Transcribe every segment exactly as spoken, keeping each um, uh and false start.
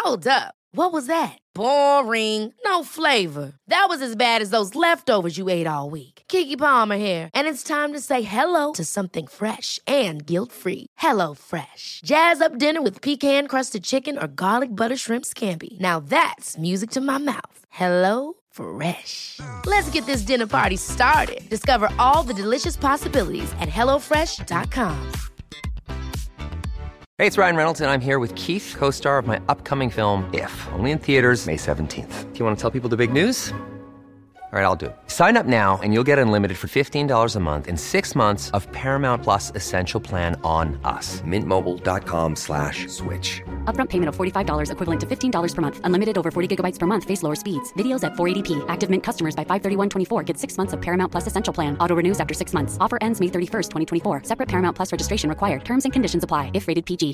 Hold up. What was that? Boring. No flavor. That was as bad as those leftovers you ate all week. Keke Palmer here, and it's time to say hello to something fresh and guilt-free. Hello Fresh. Jazz up dinner with pecan-crusted chicken or garlic butter shrimp scampi. Now that's music to my mouth. Hello Fresh. Let's get this dinner party started. Discover all the delicious possibilities at hello fresh dot com. Hey, it's Ryan Reynolds, and I'm here with Keith, co-star of my upcoming film, If, only in theaters May seventeenth. Do you want to tell people the big news? All right, I'll do it. Sign up now and you'll get unlimited for fifteen dollars a month and six months of Paramount Plus Essential Plan on us. Mint Mobile dot com slash switch. Upfront payment of forty-five dollars equivalent to fifteen dollars per month. Unlimited over forty gigabytes per month. Face lower speeds. Videos at four eighty p. Active Mint customers by five thirty-one twenty-four get six months of Paramount Plus Essential Plan. Auto renews after six months. Offer ends May thirty-first, twenty twenty-four. Separate Paramount Plus registration required. Terms and conditions apply if rated P G.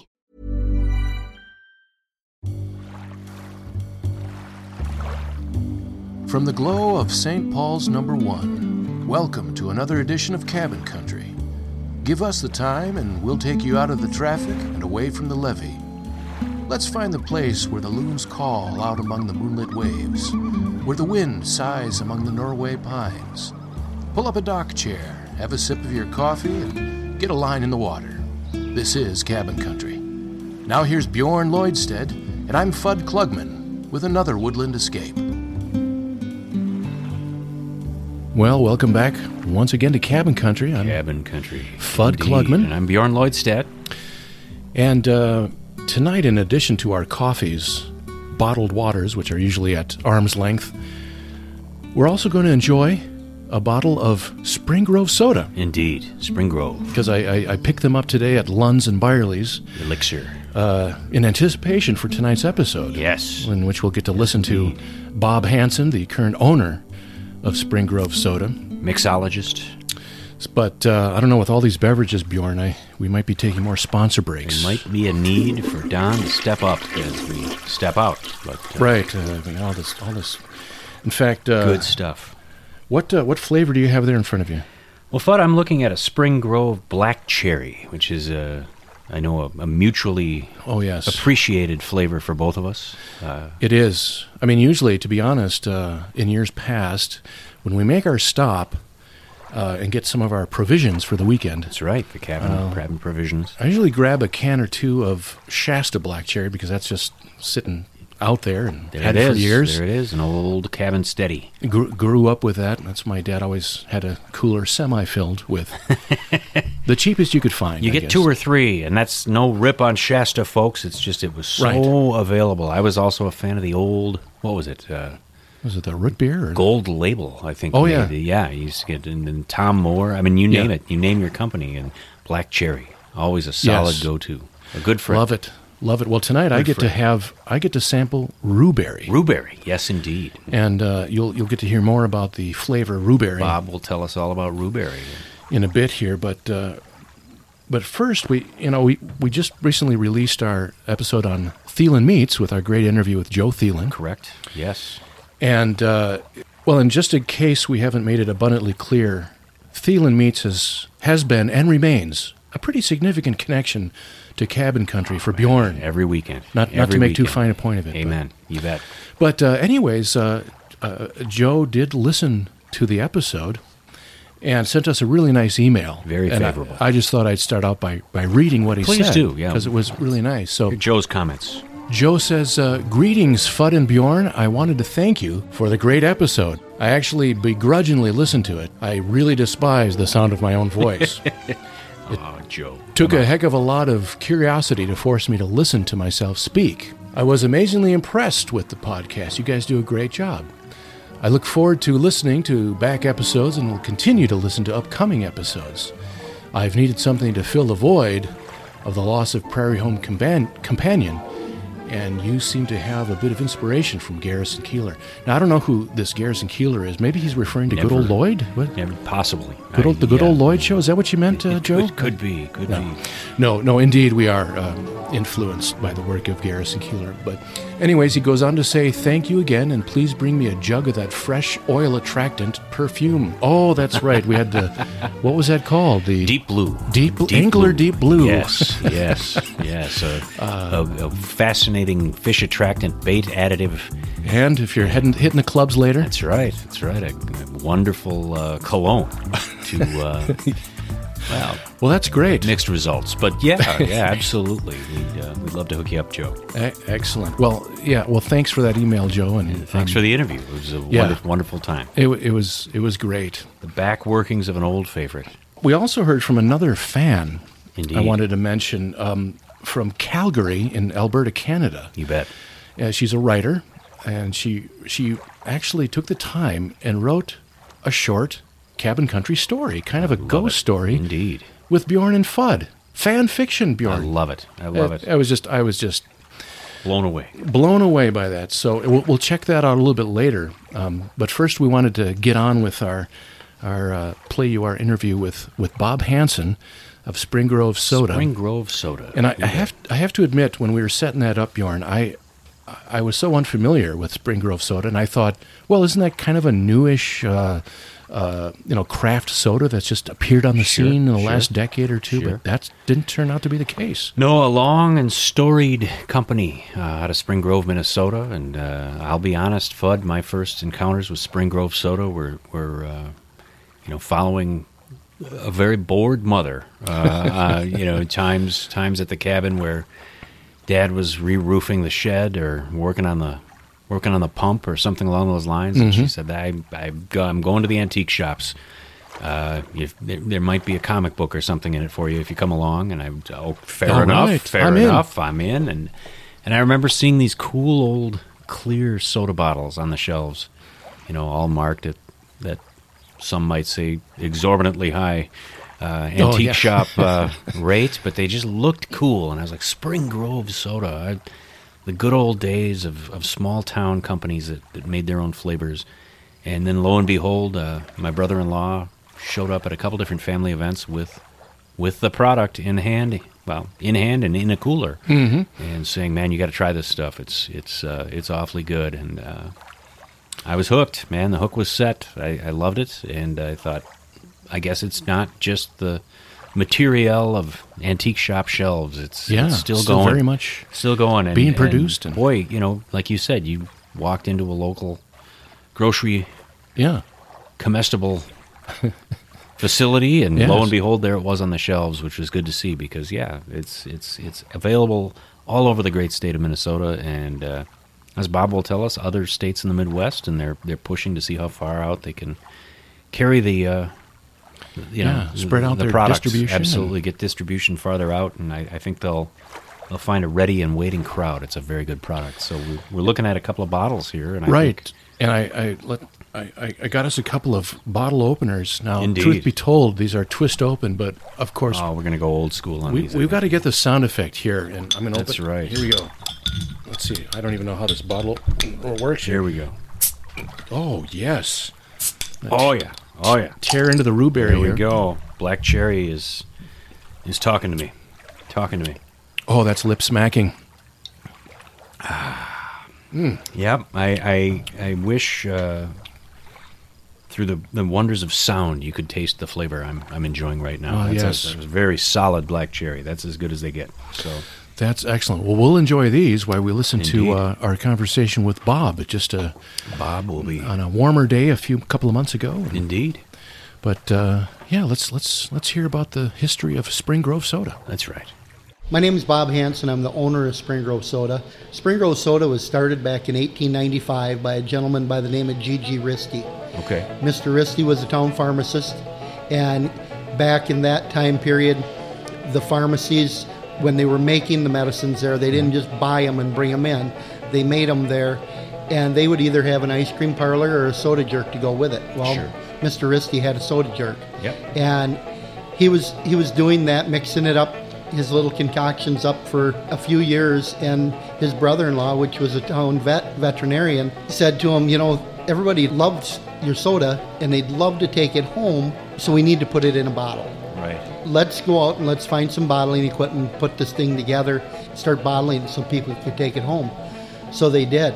From the glow of Saint Paul's Number One, welcome to another edition of Cabin Country. Give us the time and we'll take you out of the traffic and away from the levee. Let's find the place where the loons call out among the moonlit waves, where the wind sighs among the Norway pines. Pull up a dock chair, have a sip of your coffee, and get a line in the water. This is Cabin Country. Now here's Bjorn Lloydstead, and I'm Fudd Klugman with another Woodland Escape. Well, welcome back once again to Cabin Country. I'm Cabin Country. Fudd Indeed. Klugman. And I'm Bjorn Lloydstedt. And uh, tonight, in addition to our coffees, bottled waters, which are usually at arm's length, we're also going to enjoy a bottle of Spring Grove soda. Indeed, Spring Grove. Because I, I, I picked them up today at Lund's and Byerly's. Elixir. Uh, in anticipation for tonight's episode. Yes. In which we'll get to listen to Bob Hansen, the current owner of Spring Grove Soda. Mixologist. But uh, I don't know, with all these beverages, Bjorn, I, we might be taking more sponsor breaks. There might be a need for Don to step up as we step out. But, uh, right. Uh, I mean, all this, all this. In fact, uh, good stuff. What uh, what flavor do you have there in front of you? Well, Fudd, I'm looking at a Spring Grove Black Cherry, which is a, I know, a, a mutually oh yes appreciated flavor for both of us. Uh, it is. I mean, usually, to be honest, uh, in years past, when we make our stop uh, and get some of our provisions for the weekend. That's right, the cabin, uh, cabin provisions. I usually grab a can or two of Shasta Black Cherry because that's just sitting out there and there had it it for is. years. There it is, an old cabin steady. Grew, grew up with that. That's my dad always had a cooler semi-filled with the cheapest you could find. You I get guess. two or three, and that's no rip on Shasta, folks. It's just it was so right. available. I was also a fan of the old, what was it? Uh, was it the root beer? Or Gold Label, I think. Oh, yeah. The, yeah, you used to get, and, and Tom Moore. I mean, you name yeah. it. You name your company, and Black Cherry, always a solid yes. go-to. A good friend. Love it. Love it. Well, tonight Good I get friend. to have I get to sample rhueberry. Rhueberry, yes, indeed. And uh, you'll you'll get to hear more about the flavor rhueberry. Bob will tell us all about rhueberry in a bit here, but uh, but first we you know we, we just recently released our episode on Thielen Meats with our great interview with Joe Thielen. Correct. Yes. And uh, well, and just in case we haven't made it abundantly clear, Thielen Meats has has been and remains a pretty significant connection to Cabin Country for Bjorn. Every weekend. Not, Every not to make weekend. too fine a point of it. Amen. But, you bet. But uh, anyways, uh, uh, Joe did listen to the episode and sent us a really nice email. Very and favorable. I, I just thought I'd start out by, by reading what he Please said. do, yeah. Because it was really nice. So Joe's comments. Joe says, uh, greetings, Fudd and Bjorn. I wanted to thank you for the great episode. I actually begrudgingly listened to it. I really despise the sound of my own voice. Oh, Joe. Took a heck of a lot of curiosity to force me to listen to myself speak. I was amazingly impressed with the podcast. You guys do a great job. I look forward to listening to back episodes and will continue to listen to upcoming episodes. I've needed something to fill the void of the loss of Prairie Home Compan- Companion, and you seem to have a bit of inspiration from Garrison Keillor. Now, I don't know who this Garrison Keillor is. Maybe he's referring to Never. Good Old Lloyd? What? Never, possibly. Good old, the Good yeah. Old Lloyd show? Is that what you meant, uh, It Joe? Could, could be. Could no. be. no, no, indeed we are. Uh, influenced by the work of Garrison Keillor. But anyways, he goes on to say, thank you again, and please bring me a jug of that fresh oil attractant perfume. Oh, that's right. We had the, what was that called? The Deep Blue. Deep, Deep Angler Blue. Deep Blue. Yes, yes, yes. A, uh, a, a fascinating fish attractant bait additive. And if you're heading hitting the clubs later. That's right. That's right. A, a wonderful uh, cologne to, uh, well, well, that's great. Mixed results. But yeah, yeah, absolutely. We'd, uh, we'd love to hook you up, Joe. E- excellent. Well, yeah, well, thanks for that email, Joe. And, and thanks um, for the interview. It was a yeah, wonderful, wonderful time. It, it was it was great. The back workings of an old favorite. We also heard from another fan. Indeed. I wanted to mention um, from Calgary in Alberta, Canada. You bet. Uh, she's a writer, and she she actually took the time and wrote a short cabin country story, kind of a ghost it. story. Indeed. With Bjorn and Fudd. Fan fiction, Bjorn. I love it. I love I, it. I was just I was just blown away. Blown away by that. So we'll, we'll check that out a little bit later. Um, but first, we wanted to get on with our our uh, Play You Our interview with, with Bob Hansen of Spring Grove Soda. Spring Grove Soda. And I, I have I have to admit, when we were setting that up, Bjorn, I I was so unfamiliar with Spring Grove Soda, and I thought, well, isn't that kind of a newish, uh, uh, you know, craft soda that's just appeared on the sure, scene in the sure, last decade or two? Sure. But that didn't turn out to be the case. No, a long and storied company uh, out of Spring Grove, Minnesota, and uh, I'll be honest, Fudd, my first encounters with Spring Grove Soda were were uh, you know following a very bored mother. Uh, uh, you know, times times at the cabin where Dad was re-roofing the shed or working on the working on the pump or something along those lines. And Mm-hmm. she said, I, I, I'm going to the antique shops. Uh, if, there, there might be a comic book or something in it for you if you come along. And I, oh, fair All enough, right. fair I'm in. enough, I'm in. And and I remember seeing these cool old clear soda bottles on the shelves, you know, all marked at that some might say exorbitantly high uh, antique Oh, yeah. shop uh, rate, but they just looked cool. And I was like, Spring Grove Soda. I, the good old days of, of small town companies that, that made their own flavors. And then lo and behold, uh, my brother-in-law showed up at a couple different family events with with the product in hand, well, in hand and in a cooler, Mm-hmm. and saying, "Man, you got to try this stuff. It's it's uh, it's awfully good." And uh, I was hooked. Man, the hook was set. I, I loved it, and I thought, I guess it's not just the material of antique shop shelves. It's, Yeah, it's still, still going, very much still going, and, being and produced and- boy, you know, like you said, you walked into a local grocery Yeah. comestible facility, and Yes. lo and behold, there it was on the shelves, which was good to see because, yeah, it's it's it's available all over the great state of Minnesota, and uh, as Bob will tell us, other states in the Midwest, and they're they're pushing to see how far out they can carry the, uh, you know, Yeah, spread out the their products. distribution Absolutely, get distribution farther out, and I, I think they'll. They'll find a ready and waiting crowd. It's a very good product. So we're, we're looking at a couple of bottles here, and I Right. think And I, I let I, I- I got us a couple of bottle openers. Now, Indeed. truth be told, these are twist open, but of course, oh, we're going to go old school on we, these. I we've think. got to get the sound effect here. And I'm going to That's open. right. Here we go. Let's see. I don't even know how this bottle works. Here we go. Oh, yes. Oh yeah, oh yeah. Tear into the rhubarb There we here. go. Black Cherry is is talking to me, talking to me. Oh, that's lip smacking. Yep. I I, I wish uh, through the, the wonders of sound you could taste the flavor I'm I'm enjoying right now. Oh, that's yes. a, that's a very solid Black Cherry. That's as good as they get. So That's excellent. Well, we'll enjoy these while we listen Indeed. to uh, our conversation with Bob. Just a, Bob will be on a warmer day a few couple of months ago. indeed. But uh, yeah, let's let's let's hear about the history of Spring Grove Soda. That's right. My name is Bob Hansen. I'm the owner of Spring Grove Soda. Spring Grove Soda was started back in eighteen ninety-five by a gentleman by the name of G G Risty. Okay. Mister Risty was a town pharmacist, and back in that time period, the pharmacies, when they were making the medicines there, they didn't just buy them and bring them in. They made them there, and they would either have an ice cream parlor or a soda jerk to go with it. Well, Sure. Mister Risty had a soda jerk. Yep. And he was he was doing that, mixing it up, his little concoctions up for a few years, and his brother-in-law, which was a town vet veterinarian, said to him, you know, everybody loves your soda and they'd love to take it home, so we need to put it in a bottle. Right. let's go out and let's find some bottling equipment, put this thing together, start bottling it so people could take it home. So they did.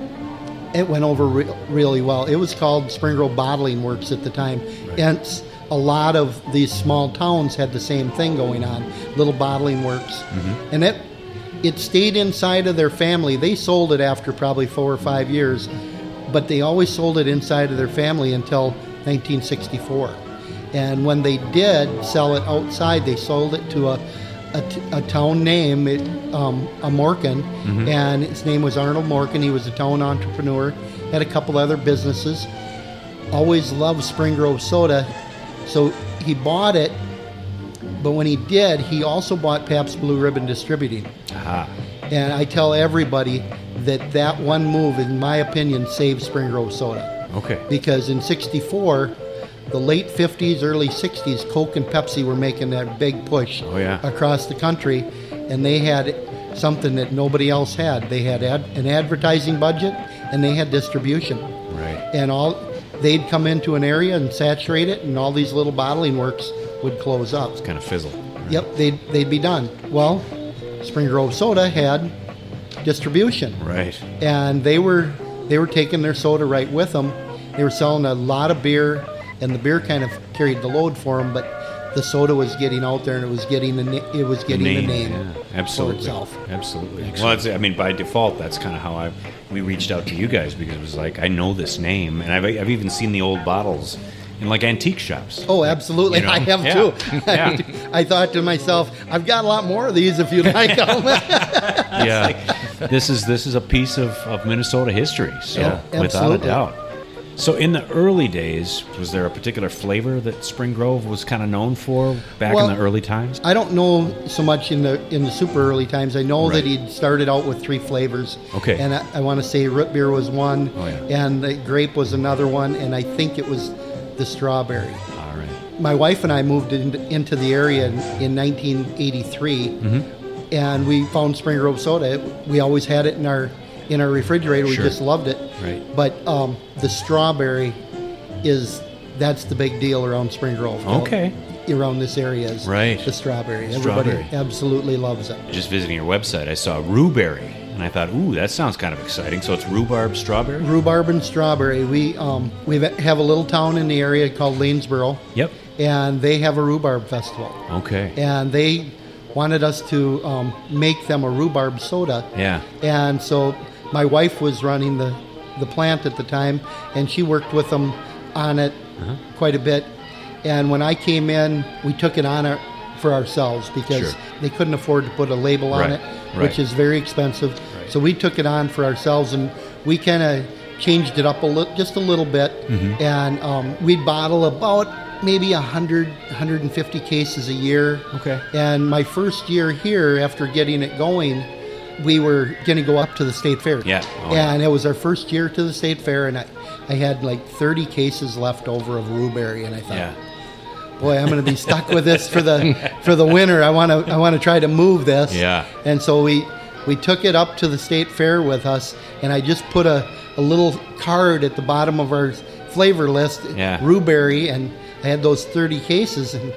It went over re- really well. It was called Spring Grove Bottling Works at the time. Right. And a lot of these small towns had the same thing going on, little bottling works. Mm-hmm. And it, it stayed inside of their family. They sold it after probably four or five years, but they always sold it inside of their family until nineteen sixty-four. And when they did sell it outside, they sold it to a, a, t- a town name, it, um, a Morkin, Mm-hmm. and his name was Arnold Morkin. He was a town entrepreneur, had a couple other businesses, always loved Spring Grove soda, so he bought it. But when he did, he also bought Pabst Blue Ribbon Distributing. Aha. And I tell everybody that that one move, in my opinion, saved Spring Grove soda. Okay. Because in sixty-four, the late fifties, early sixties, Coke and Pepsi were making that big push Oh, yeah. across the country, and they had something that nobody else had. They had ad- an advertising budget, and they had distribution. Right. And all they'd come into an area and saturate it, and all these little bottling works would close up. It's kind of fizzle. Yep, they'd, they'd be done. Well, Spring Grove Soda had distribution. Right. And they were they were taking their soda right with them. They were selling a lot of beer, and the beer kind of carried the load for them, but the soda was getting out there, and it was getting the na- it was getting the name, yeah, absolutely. for itself. Absolutely. Well, it's, I mean, by default, that's kind of how I we reached out to you guys, because it was like, I know this name, and I've I've even seen the old bottles in like antique shops. Oh, absolutely. You know? I have Yeah. too. Yeah. I, I thought to myself, I've got a lot more of these if you'd like them. Yeah, this is this is a piece of, of Minnesota history. So Yeah, without a absolutely. doubt. So in the early days, was there a particular flavor that Spring Grove was kind of known for back Well, in the early times? I don't know so much in the in the super early times. I know Right. that he started out with three flavors. Okay. And I, I want to say root beer was one, Oh, yeah. and the grape was another one, and I think it was the strawberry. All right. My wife and I moved into, into the area in, in nineteen eighty-three, Mm-hmm. and we found Spring Grove soda. It- we always had it in our in our refrigerator. We Sure. just loved it. Right. But um, the strawberry is that's the big deal around Spring Grove. Okay. Around this area is Right. the strawberry. Strawberry. Everybody absolutely loves it. Just visiting your website, I saw rhubarberry, and I thought, ooh, that sounds kind of exciting. So it's rhubarb strawberry? Rhubarb and strawberry. We um, we have a little town in the area called Lanesboro, Yep. and they have a rhubarb festival. Okay. And they wanted us to um, make them a rhubarb soda. Yeah. And so my wife was running the, the plant at the time, and she worked with them on it Uh-huh. quite a bit. And when I came in, we took it on our, for ourselves because Sure. they couldn't afford to put a label on Right, it, right. which is very expensive. Right. So we took it on for ourselves, and we kind of changed it up a li- just a little bit. Mm-hmm. And um, we'd bottle about maybe one hundred, one hundred fifty cases a year. Okay. And my first year here, after getting it going, we were going to go up to the state fair. Yeah. Oh, yeah. and it was our first year to the state fair, and I, I had like thirty cases left over of rhubarberry, and I thought, Yeah. boy, I'm going to be stuck with this for the for the winter. I want to I want to try to move this. Yeah. And so we we took it up to the state fair with us, and I just put a, a little card at the bottom of our flavor list, Yeah. rhubarberry, and I had those thirty cases, and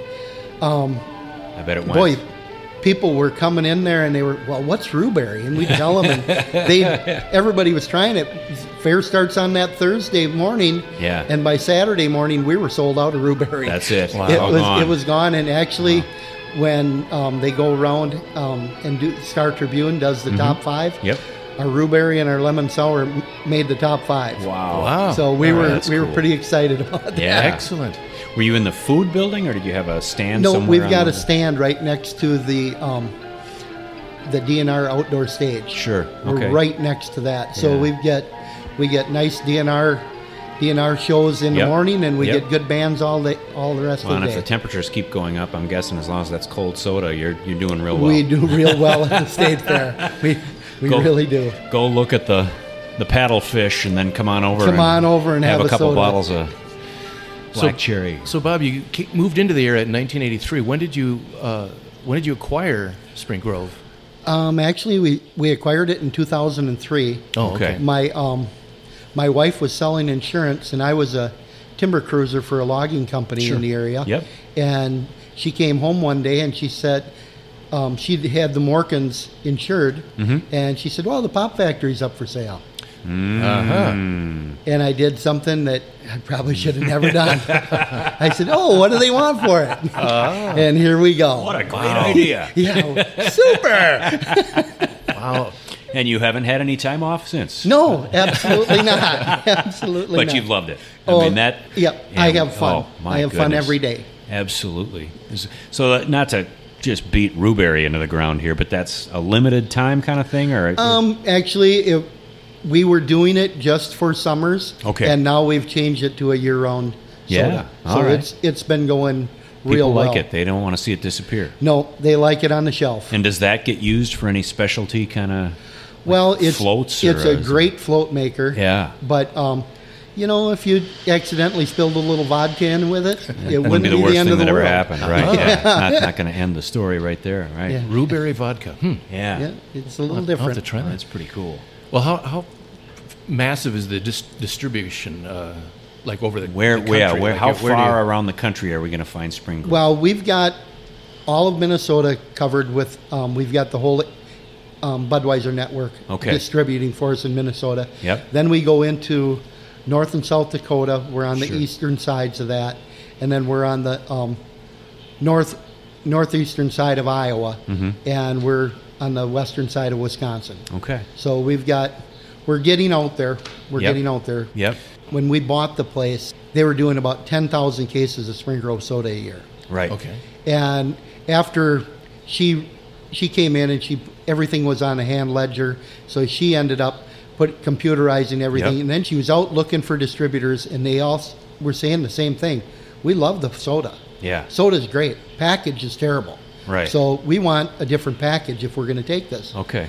I bet it went. boy, people were coming in there and they were, well, what's rhubarry? And we'd tell them, and they, everybody was trying it. Fair starts on that Thursday morning, Yeah. and by Saturday morning we were sold out of rhubarry. That's it. Wow. It All was gone. it was gone, and actually, when um, they go around um, and do Star Tribune does the top five, Mm-hmm. Yep. our rhubarry and our lemon sour m- made the top five. Wow. Wow. So we Oh, were that's we were cool. pretty excited about that. Yeah. Excellent. Were you in the food building, or did you have a stand No, somewhere? we've on got the- a stand right next to the um, the D N R outdoor stage. Sure. We're Okay. right next to that. So Yeah. we get we get nice D N R D N R shows in Yep. the morning, and we Yep. get good bands all the all the rest Well, of and the if the day. temperatures keep going up, I'm guessing as long as that's cold soda, you're you're doing real well. We do real well at the state fair. We we Go- really do. Go look at the the paddle fish, and then come on over. Come and on over and have a a couple soda. bottles of black So- cherry. So, Bob, you ca- moved into the area in nineteen eighty-three. When did you uh, when did you acquire Spring Grove? Um, actually, we, we acquired it in two thousand three. Oh, Okay. okay. My um, my wife was selling insurance, and I was a timber cruiser for a logging company Sure. in the area. Yep. And she came home one day and she said um, she had the Morkins insured, Mhm. and she said, well, the Pop Factory's up for sale. Uh-huh. And I did something that I probably should have never done. I said, oh, what do they want for it? And here we go. What a great idea. Yeah, super. Wow. And you haven't had any time off since? No, absolutely not. Absolutely But not. you've loved it. Oh, I mean, that... Yep, I have fun. Oh, my I have fun goodness. every day. Absolutely. So uh, not to just beat Ruberry into the ground here, but that's a limited time kind of thing? Or Um, actually, it, we were doing it just for summers. Okay. And now we've changed it to a year-round Yeah, soda. all So right. it's it's been going people real well. like it. They don't want to see it disappear. No, they like it on the shelf. And does that get used for any specialty kind of... Well, it's floats it's or a is it- great float maker. Yeah. But um, you know, if you accidentally spilled a little vodka in with it, it wouldn't, be the worst end thing of the that ever world. happened, right? Yeah, not, not going to end the story right there, right? Yeah. Ruberry vodka. Hmm. Yeah. Yeah, it's a little I'll have different. to try that. That's pretty cool. Well, how how massive is the dis- distribution? Uh, like over the Where, the where, country? where, Like, how where do far you- around the country are we going to find Spring Grove? Well, we've got all of Minnesota covered with. Um, we've got the whole um, Budweiser network Okay. distributing for us in Minnesota. Yep. Then we go into North and South Dakota. We're on the Sure. eastern sides of that, and then we're on the um, north northeastern side of Iowa, Mm-hmm. and we're on the western side of Wisconsin. Okay. So we've got, we're getting out there. We're Yep. getting out there. Yep. When we bought the place, they were doing about ten thousand cases of Spring Grove soda a year. Right. Okay. And after she she came in and she everything was on a hand ledger, so she ended up put computerizing everything. Yep. And then she was out looking for distributors, and they all s- were saying the same thing. We love the soda. Yeah. Soda's great. Package is terrible. Right. So we want a different package if we're going to take this. Okay.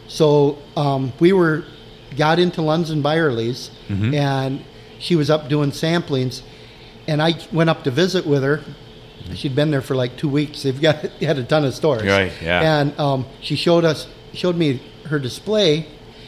So um, we were got into Lunds and Byerly's, Mm-hmm. and she was up doing samplings, and I went up to visit with her. She'd been there for like two weeks. They've got had a ton of stores, Right, yeah. And um, she showed us showed me her display,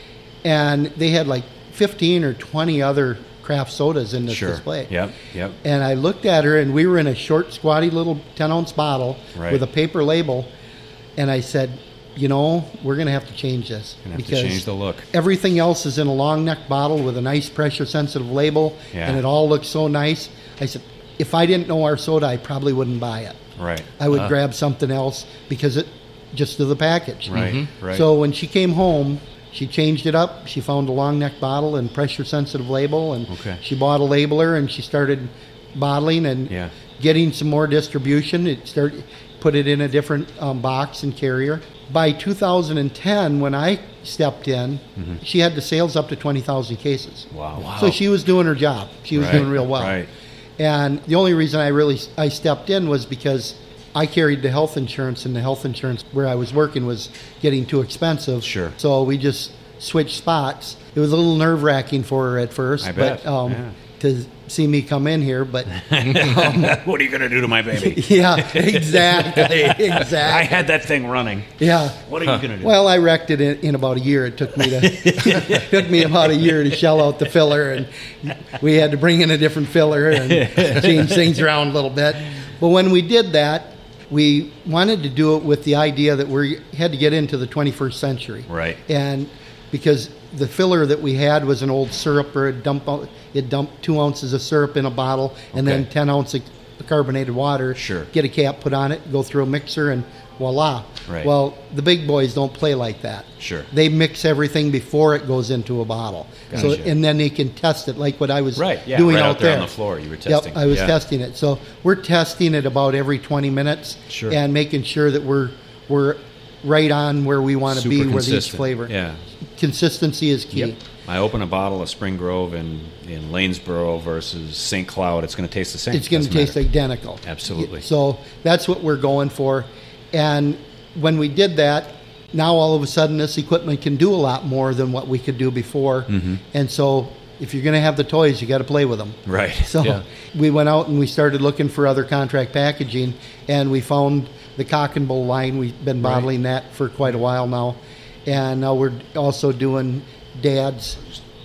and they had like fifteen or twenty other craft sodas in this Sure. display. Yep. Yep. And I looked at her, and we were in a short, squatty little ten ounce bottle Right. with a paper label. And I said, you know, we're going to have to change this. Gonna have to change the look. Everything else is in a long neck bottle with a nice pressure sensitive label, Yeah. and it all looks so nice. I said, if I didn't know our soda, I probably wouldn't buy it. Right. I would grab something else because it just to the package. Right. Mhm. Right. So when she came home, she changed it up. She found a long neck bottle and pressure sensitive label, and Okay. she bought a labeler, and she started bottling and Yeah. getting some more distribution. It started put it in a different um, box and carrier. By two thousand ten, when I stepped in, she had the sales up to twenty thousand cases. Wow. Wow. So she was doing her job. She was Right, doing real well. right. And the only reason I really I stepped in was because I carried the health insurance, and the health insurance where I was working was getting too expensive. Sure. So we just switched spots. It was a little nerve wracking for her at first, I but bet, um, yeah. to see me come in here. But What are you going to do to my baby? yeah, exactly, I exactly. had that thing running. Yeah. What are you going to do? Well, I wrecked it in, in about a year. It took me to it took me about a year to shell out the filler, and we had to bring in a different filler and change things around a little bit. But when we did that, we wanted to do it with the idea that we had to get into the twenty-first century, Right. And because the filler that we had was an old syrup, or it dump out- it dumped two ounces of syrup in a bottle, and then Okay. ten ounces of carbonated water. Sure. Get a cap put on it, go through a mixer, and voila. Right. Well, the big boys don't play like that. Sure. They mix everything before it goes into a bottle. So Gotcha. and then they can test it like what I was Right, yeah, doing right out, out there on the floor. You were testing. Yep, I was Yeah. testing it. So we're testing it about every twenty minutes, Sure. and making sure that we're we're right on where we want to Super be with each consistent. flavor. Yeah. Consistency is key. Yep. I open a bottle of Spring Grove in, in Lanesboro versus Saint Cloud. It's going to taste the same. It's going to Doesn't taste matter. identical. Absolutely. So that's what we're going for. And when we did that, now all of a sudden this equipment can do a lot more than what we could do before. Mm-hmm. And so if you're going to have the toys, you got to play with them. Right. So Yeah. we went out and we started looking for other contract packaging, and we found the Cock and Bull line. We've been bottling that for quite a while now. And now we're also doing Dad's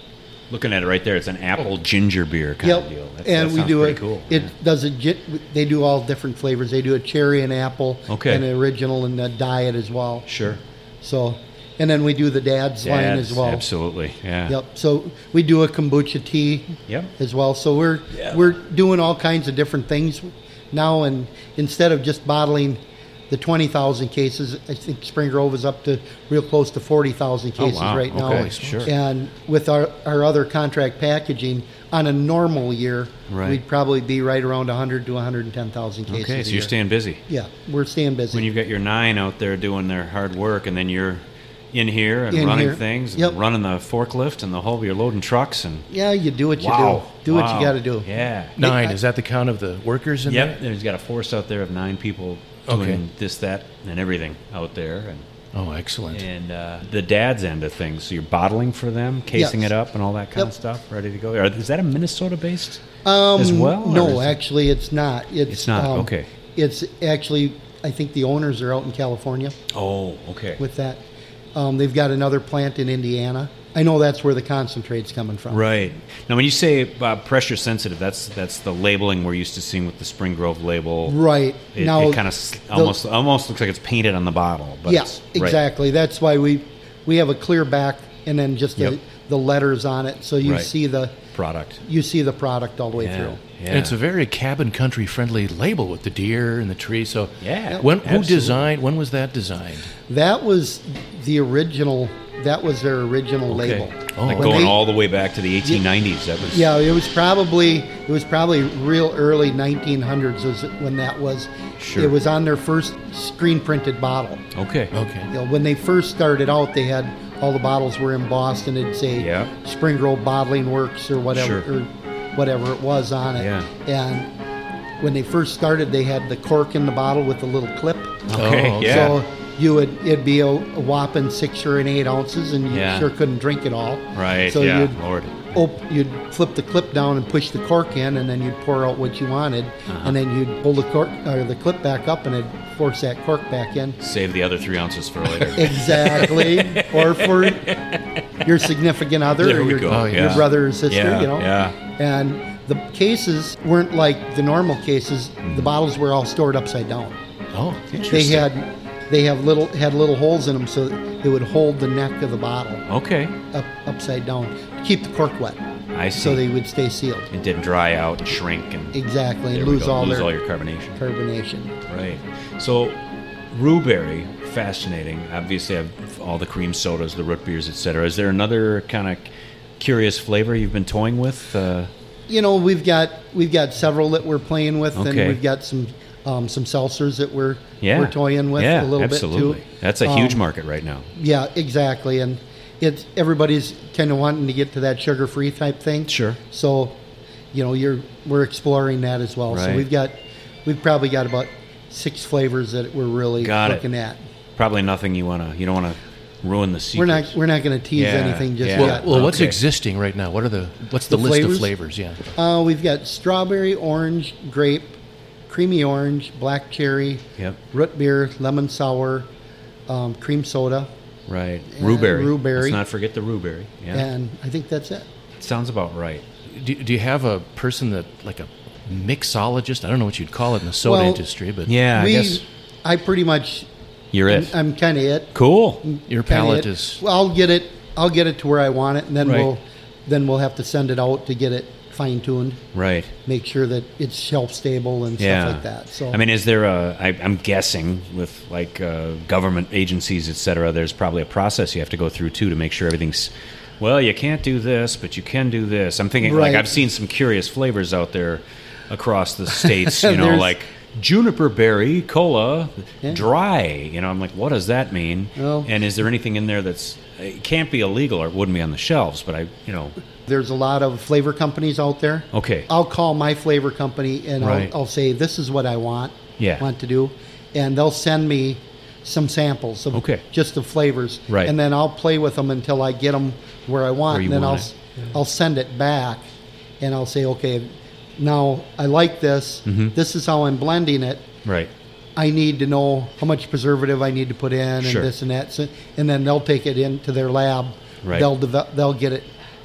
Looking at it right there, it's an apple ginger beer kind Yep, of deal. That's, and that we sounds do pretty it. cool. It yeah. does a. gi- They do all different flavors. They do a cherry and apple, Okay. and an original and a diet as well. Sure. So, and then we do the dad's, line Dads, as well. Absolutely. Yeah. Yep. So we do a kombucha tea. Yep. As well. So we're Yeah. we're doing all kinds of different things now, and instead of just bottling the twenty thousand cases, I think Spring Grove is up to real close to forty thousand Oh, cases wow. right now. Okay, sure. And with our, our other contract packaging, on a normal year, Right. we'd probably be right around one hundred to one hundred ten thousand cases. Okay, a so you're year. staying busy. Yeah, we're staying busy. When you've got your nine out there doing their hard work, and then you're in here and In running here. things, and Yep. running the forklift and the whole, you're loading trucks and yeah, you do what you wow, do. Do what Wow. you got to do. Yeah. Nine, I- is that the count of the workers in Yep. there? There's got a force out there of nine people doing Okay. this, that, and everything out there, and Oh, excellent. and uh, the dad's end of things. So you're bottling for them, casing Yes. it up, and all that kind of Yep. stuff, ready to go. Are- Is that a Minnesota-based Um, as well? or No, is it- actually, it's not. It's, It's not, um, okay. It's actually, I think the owners are out in California Oh, okay. with that. Um, they've got another plant in Indiana. I know that's where the concentrate's coming from. Right. Now, when you say uh, pressure sensitive, that's that's the labeling we're used to seeing with the Spring Grove label. Right. It, Now, it kind of the- almost almost looks like it's painted on the bottle. But Yeah, it's, right. exactly. That's why we we have a clear back and then just Yep. the, the letters on it, so you Right. see the Product. you see the product all the way Yeah. through. Yeah. And it's a very cabin country friendly label with the deer and the tree. So Yeah, when who absolutely. designed? When was that designed? That was the original. That was their original Okay. label. Oh. Like When going they- all the way back to the eighteen nineties. That was Yeah, it was probably it was probably real early nineteen hundreds was when that was. Sure. It was on their first screen printed bottle. okay. Okay. You know, when they first started out, they had all the bottles were embossed and it'd say Yeah. Spring Grove Bottling Works or whatever Sure. or whatever it was on it. Yeah. And when they first started, they had the cork in the bottle with the little clip. Okay. Oh, yeah. So you would it'd be a, a whopping six or an eight ounces, and you Yeah. sure couldn't drink it all. right. So yeah. you'd Lord. op- you'd flip the clip down and push the cork in, and then you'd pour out what you wanted, Uh-huh. and then you'd pull the cork or the clip back up, and it'd force that cork back in. Save the other three ounces for later. Exactly, or for your significant other, There or we your, go, your yeah. brother or sister, Yeah, you know. yeah. And the cases weren't like the normal cases. The bottles were all stored upside down. Oh, They Interesting. had they have little had little holes in them so it would hold the neck of the bottle Okay. up upside down to keep the cork wet, I see. so they would stay sealed. it didn't dry out and shrink and Exactly, there and we lose go, all lose their all your carbonation. carbonation. Right. So, Rewberry, fascinating. Obviously, I've all the cream sodas, the root beers, et cetera. Is there another kind of curious flavor you've been toying with? Uh, You know, we've got we've got several that we're playing with, Okay. and we've got some um, some seltzers that we're yeah. we're toying with yeah, a little absolutely. bit too. That's a huge Um, market right now. Yeah, exactly, and it's everybody's kind of wanting to get to that sugar-free type thing. Sure. So, you know, you're we're exploring that as well. So Right. we've got we've probably got about six flavors that we're really Got it. looking at. Probably nothing you want to, you don't want to ruin the secret. We're not we're not going to tease Yeah, anything just yeah. well, yet. well what's Okay. existing right now? What are the what's the, The list flavors? of flavors? Yeah. Uh, we've got strawberry, orange, grape, creamy orange, black cherry, Yep. root beer, lemon sour, um, cream soda, Right. And Rewberry. Rewberry. Let's not forget the Rewberry. Yeah. and I think that's it. Sounds about right. Do, do you have a person that like a mixologist? I don't know what you'd call it in the soda Well, industry, but Yeah, we, I guess I pretty much, you're I'm, it. I'm kind of it. Cool. your Kinda palate it. is Well, I'll get it. I'll get it to where I want it, and then Right. we'll then we'll have to send it out to get it fine tuned. Right. Make sure that it's shelf stable and Yeah. stuff like that. So I mean, is there a? I, I'm guessing with like uh, government agencies, et cetera. There's probably a process you have to go through too to make sure everything's. Well, you can't do this, but you can do this. I'm thinking like Right. I've seen some curious flavors out there across the states. You know, There's- like juniper berry cola Yeah. dry. You know, I'm like, what does that mean? Well- and is there anything in there that's it can't be illegal or it wouldn't be on the shelves? But I, you know, there's a lot of flavor companies out there. okay, I'll call my flavor company and Right. I'll, I'll say this is what I want Yeah. want to do, and they'll send me some samples of Okay. just the flavors, Right. and then I'll play with them until I get them where I want, Where you and then want I'll it. s- I'll send it back, and I'll say, okay, now I like this. Mm-hmm. This is how I'm blending it. right, I need to know how much preservative I need to put in, and Sure. this and that. So, and then they'll take it into their lab. Right. They'll develop, they'll get it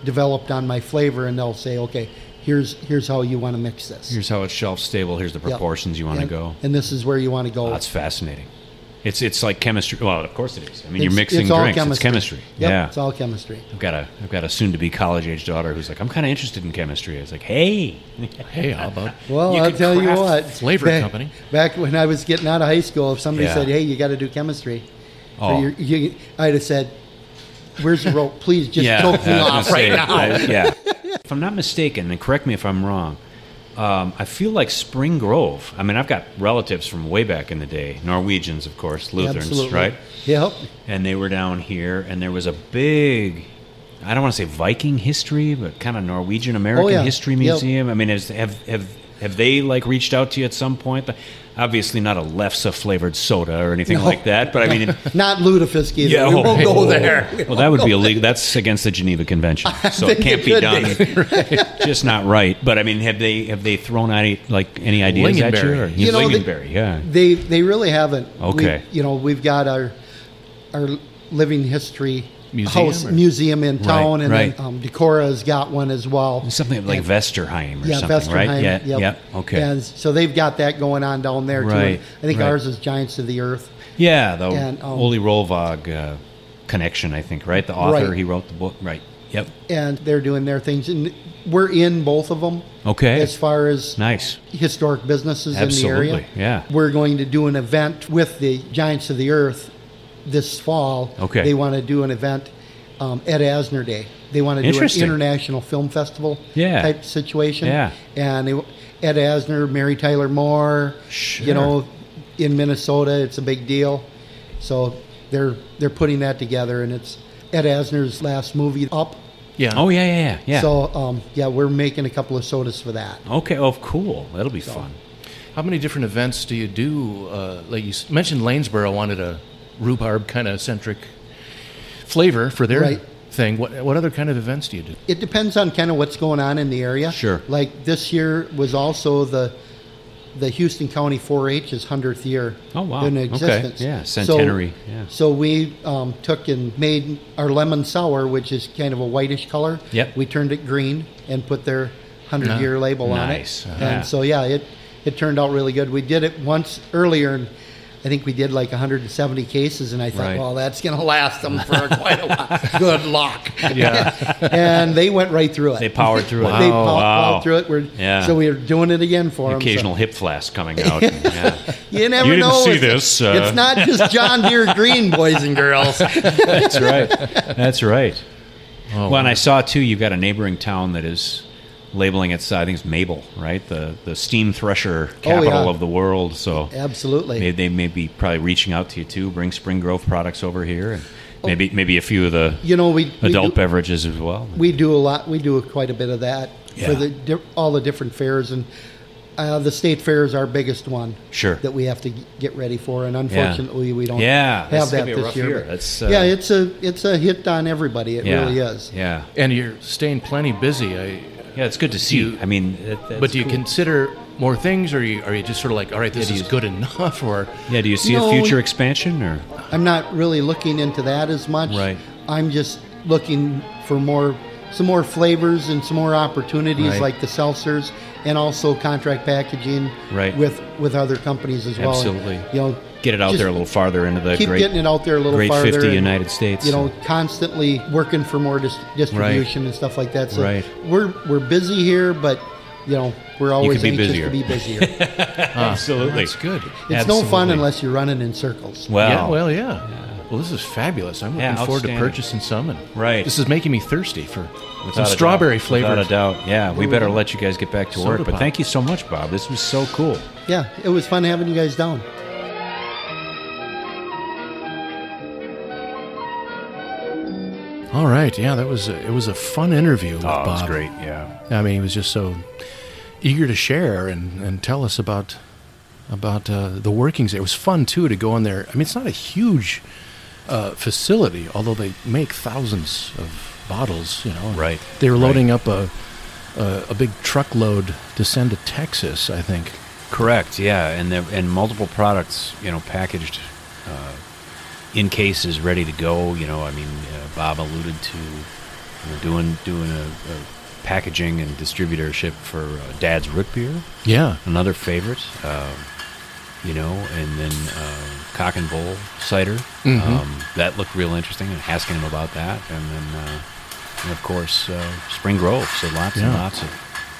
developed on my flavor, and they'll say, okay, here's here's how you want to mix this. Here's how it's shelf stable. Here's the Yep. proportions you want to and, go. and this is where you want to go. Oh, that's fascinating. It's it's like chemistry. Well, of course it is. I mean, you're It's- mixing it's all drinks. chemistry. It's chemistry. Yep, yeah. it's all chemistry. I've got a I've got a soon to be college age daughter who's like, I'm kind of interested in chemistry. I was like, hey, Hey, how about Well, You I'll could tell you craft what. flavor back, company. Back when I was getting out of high school, if somebody Yeah. said, "Hey, you got to do chemistry," Oh. or you're, you, I'd have said, "Where's the rope? Please just yeah, choke me I was off gonna right say, now." I- yeah. If I'm not mistaken, and correct me if I'm wrong, um, I feel like Spring Grove. I mean, I've got relatives from way back in the day, Norwegians, of course, Lutherans, Absolutely. right? Yep. And they were down here, and there was a big, I don't want to say Viking history, but kind of Norwegian American Oh, yeah. history Yep. museum. I mean, has, have have have they like reached out to you at some point? Obviously, not a Lefse flavored soda or anything No. like that, but I mean. Not lutefisk either. Yeah, we oh, won't hey. go there. Well, that would be illegal. That's against the Geneva Convention, so it think can't it be could done. be. Just not right. But I mean, have they have they thrown out any, like any ideas at you? Lingonberry. Or, You know, they- Lingonberry, yeah. They they really haven't. Okay. We, you know, we've got our our living history Museum, house or- museum in town, and right. then um, Decora's got one as well. Something like And- Vesterheim or yeah, something, right? Vesterheim, Yeah, yep. yeah. Okay. And so they've got that going on down there too. Right, And I think right. ours is Giants of the Earth. Yeah, the And, um, Ole Rolvog uh, connection, I think, right? The author, Right. he wrote the book, right? Yep. And they're doing their things, and we're in both of them. Okay. As far as Nice. historic businesses Absolutely, in the area, yeah. we're going to do an event with the Giants of the Earth this fall. Okay. They want to do an event, um, Ed Asner Day. They want to do an Interesting. international film festival Yeah. type situation. Yeah. And they, Ed Asner, Mary Tyler Moore, Sure. you know, in Minnesota, it's a big deal. So they're they're putting that together, and it's Ed Asner's last movie, Up. Yeah. Oh, yeah, yeah, yeah. yeah. So um, yeah, we're making a couple of sodas for that. okay, oh, cool. That'll be fun. How many different events do you do? Uh, like you s- mentioned, Lanesboro wanted a rhubarb kind of centric flavor for their Right. thing. What what other kind of events do you do? It depends on kind of what's going on in the area. Sure. Like this year was also the the Houston County four H's hundredth year Oh, wow. in Okay. existence. Yeah, So- centenary. Yeah. So we um, took and made our lemon sour, which is kind of a whitish color. Yep. We turned it green and put their hundred-year label Nice. on it. Uh-huh. And so yeah, it it turned out really good. We did it once earlier, and I think we did like one hundred seventy cases, and I thought, Right. well, that's going to last them for quite a while. Good luck. Yeah. And they went right through it. They powered through it. They Wow. pow- Wow. plowed through it. We're, Yeah. So we were doing it again for them. Occasional hip flask coming out. and, yeah. You never You didn't know. see It's- this, uh, It's not just John Deere Green, boys and girls. That's right. That's right. Oh, well, and I saw too. You've got a neighboring town that is labeling its. I think it's Mabel, right? The the steam thresher capital Oh, yeah. of the world. So Absolutely. maybe they may be probably reaching out to you too. Bring Spring Grove products over here, and Oh. maybe maybe a few of the You know, we we adult do, beverages as well. we do a lot. We do quite a bit of that Yeah. for the di- all the different fairs, and uh, the state fair is our biggest one. Sure. That we have to get ready for, and unfortunately, we don't Yeah, that's have gonna that be a this rough year. year. but- That's, uh, yeah, it's a it's a hit on everybody. It yeah, really is. Yeah, And you're staying plenty busy. I, yeah. It's good to see. You- I mean, that, that's but do you cool. consider more things, or are you, are you just sort of like, all right, this Yeah, do is you- good enough? Or Yeah. Do you see No, a future expansion or? I'm not really looking into that as much. Right. I'm just looking for more, some more flavors and some more opportunities Right. like the seltzers, and also contract packaging Right. with with other companies as well. Absolutely. You know, Get it out just there a little farther into the keep great, getting it out there a little great farther. fifty and, United States. You know, constantly working for more dis- distribution and stuff like that. So Right. we're we're busy here, but you know we're always be anxious busier. to be busier. absolutely. that's good. It's no fun Absolutely. unless you're running in circles. Well, yeah, well, yeah. Well, this is fabulous. I'm looking Yeah, forward to outstanding. purchasing some. And Right. This is making me thirsty for without some a strawberry doubt, flavored. Without a doubt. Yeah, we better let you guys get back to Soda work. But pop. thank you so much, Bob. This was so cool. Yeah, it was fun having you guys down. All right, yeah, that was a, it was a fun interview with Oh, it Bob. was great. Yeah. I mean, he was just so eager to share and, and tell us about about uh, the workings. It was fun too to go in there. I mean, it's not a huge uh, facility, although they make thousands of bottles. You know, Right, They were right. loading up a, a a big truckload to send to Texas, I think. Correct. Yeah, and there and multiple products, you know, packaged uh, in cases, ready to go. You know, I mean, uh, Bob alluded to You know, doing doing a, a packaging and distributorship for uh, Dad's Root Beer, Yeah. another favorite. Um, you know, and then uh, Cock and Bull cider. Mhm. Um, that looked real interesting, and asking him about that. And then, uh, and of course, uh, Spring Grove. So lots and Yeah. lots of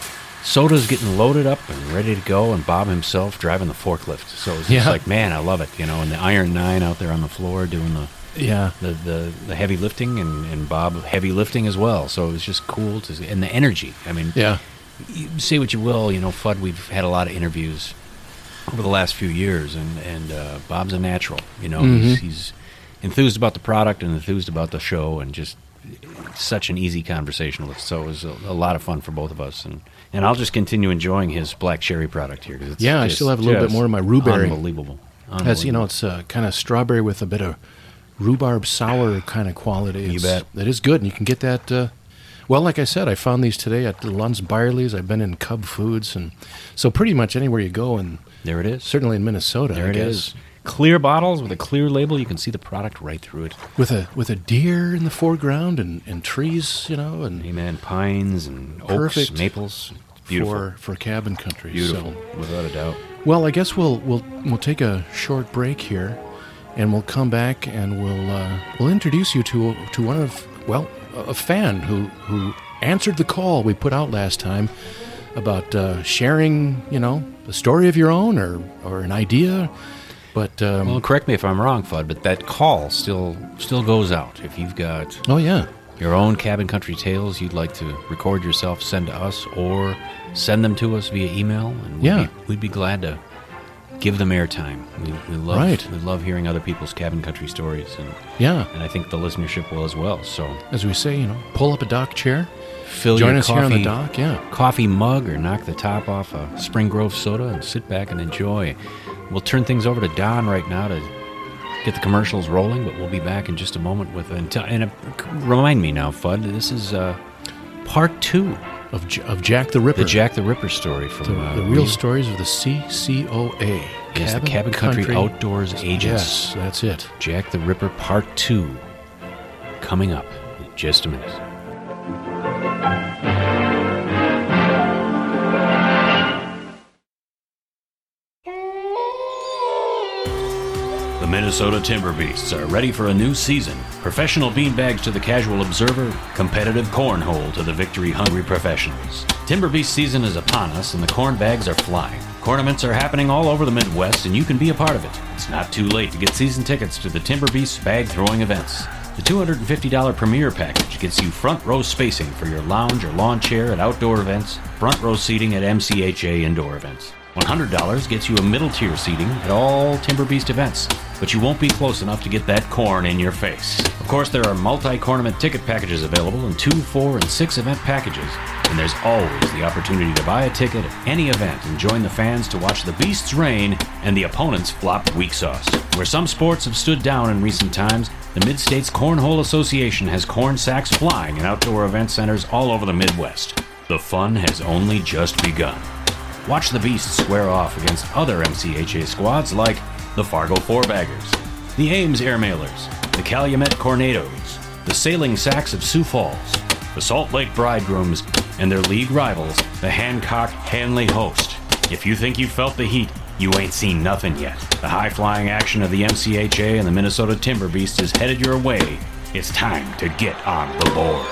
sodas getting loaded up and ready to go, and Bob himself driving the forklift. So it's just Yeah. like, man, I love it. You know, and the Iron Nine out there on the floor doing the Yeah. the, the, the heavy lifting, and, and Bob heavy lifting as well. So it was just cool to see. And the energy. I mean, Yeah. you say what you will, you know, Fudd, we've had a lot of interviews over the last few years, and, and uh, Bob's a natural. You know, Mhm. he's, he's enthused about the product and enthused about the show, and just such an easy conversationalist. So it was a, a lot of fun for both of us. And, and I'll just continue enjoying his black cherry product here. 'Cause it's Yeah, I just- still have a little bit just more of my rhueberry. Unbelievable. As you know, Unbelievable. it's uh, kind of strawberry with a bit of rhubarb sour kind of quality. You It's, bet. It is good, and you can get that. Uh, well, like I said, I found these today at Lund's Byerly's. I've been in Cub Foods, and so pretty much anywhere you go, and There it is. certainly in Minnesota, There I it guess. is. Clear bottles with a clear label. You can see the product right through it. With a with a deer in the foreground and, and trees, you know, and Amen. Pines and oaks, Perfect maples. Beautiful. for for cabin country. Beautiful, So, without a doubt. well, I guess we'll we'll we'll take a short break here, and we'll come back and we'll uh, we'll introduce you to to one of well a fan who who answered the call we put out last time about uh, sharing, you know, a story of your own or or an idea. But um, Well, correct me if I'm wrong, Fudd, but that call still still goes out. If you've got oh yeah, your own cabin country tales you'd like to record yourself, send to us, or send them to us via email, and we'd, Yeah. be, we'd be glad to give them airtime. We, we love Right. we love hearing other people's cabin country stories, and yeah. and I think the listenership will as well. So As we say, you know, pull up a dock chair, fill join your us coffee, here on the dock. Yeah. coffee mug, or knock the top off a Spring Grove soda and sit back and enjoy. We'll turn things over to Don right now to get the commercials rolling, but we'll be back in just a moment with and, and uh, remind me now, Fudd, this is uh, part two Of, J- of Jack the Ripper. the Jack the Ripper story from The, uh, the real we- stories of the C C O A. Yes, the Cabin Country Outdoors Agents. Yes, that's it. Jack the Ripper Part Two, coming up in just a minute. The Minnesota Timber Beasts are ready for a new season. Professional beanbags to the casual observer, competitive cornhole to the victory-hungry professionals. Timber Beast season is upon us, and the corn bags are flying. Tournaments are happening all over the Midwest, and you can be a part of it. It's not too late to get season tickets to the Timber Beast bag throwing events. The two hundred fifty dollars Premier Package gets you front row spacing for your lounge or lawn chair at outdoor events, front row seating at M C H A indoor events. one hundred dollars gets you a middle tier seating at all Timber Beast events, but you won't be close enough to get that corn in your face. Of course, there are multi-tournament ticket packages available in two, four, and six event packages, and there's always the opportunity to buy a ticket at any event and join the fans to watch the Beasts reign and the opponents flop weak sauce. Where some sports have stood down in recent times, the Mid-States Cornhole Association has corn sacks flying in outdoor event centers all over the Midwest. The fun has only just begun. Watch the Beasts square off against other M C H A squads like the Fargo Four-Baggers, the Ames Airmailers, the Calumet Tornadoes, the Sailing Sacks of Sioux Falls, the Salt Lake Bridegrooms, and their league rivals, the Hancock Hanley Host. If you think you felt the heat, you ain't seen nothing yet. The high-flying action of the M C H A and the Minnesota Timber Beast is headed your way. It's time to get on the board.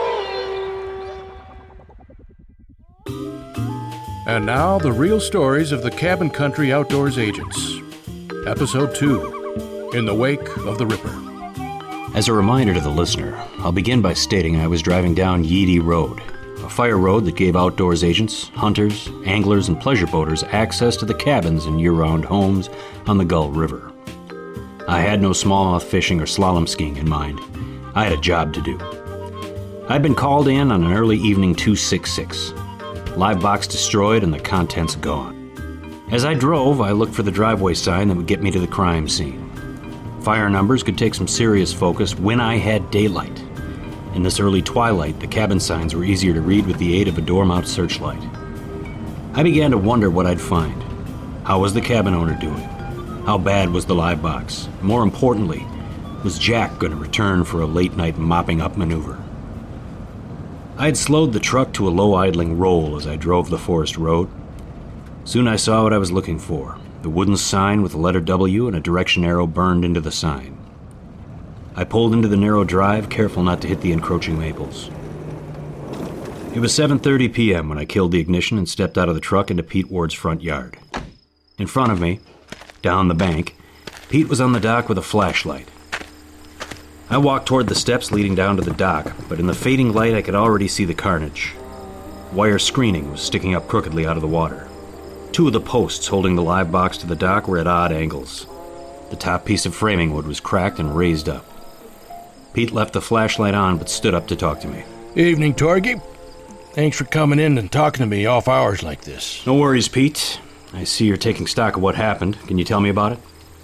And now, the real stories of the Cabin Country Outdoors Agents. Episode two, In the Wake of the Ripper. As a reminder to the listener, I'll begin by stating I was driving down Yeedy Road, a fire road that gave outdoors agents, hunters, anglers, and pleasure boaters access to the cabins and year-round homes on the Gull River. I had no smallmouth fishing or slalom skiing in mind. I had a job to do. I'd been called in on an early evening two sixty-six. Live box destroyed and the contents gone. As I drove, I looked for the driveway sign that would get me to the crime scene. Fire numbers could take some serious focus when I had daylight. In this early twilight, the cabin signs were easier to read with the aid of a door-mount searchlight. I began to wonder what I'd find. How was the cabin owner doing? How bad was the live box? More importantly, was Jack going to return for a late-night mopping-up maneuver? I had slowed the truck to a low idling roll as I drove the forest road. Soon I saw what I was looking for, the wooden sign with the letter W and a direction arrow burned into the sign. I pulled into the narrow drive, careful not to hit the encroaching maples. It was seven thirty p.m. when I killed the ignition and stepped out of the truck into Pete Ward's front yard. In front of me, down the bank, Pete was on the dock with a flashlight. I walked toward the steps leading down to the dock, but in the fading light I could already see the carnage. Wire screening was sticking up crookedly out of the water. Two of the posts holding the live box to the dock were at odd angles. The top piece of framing wood was cracked and raised up. Pete left the flashlight on but stood up to talk to me. Evening, Torgy. Thanks for coming in and talking to me off hours like this. No worries, Pete. I see you're taking stock of what happened. Can you tell me about it?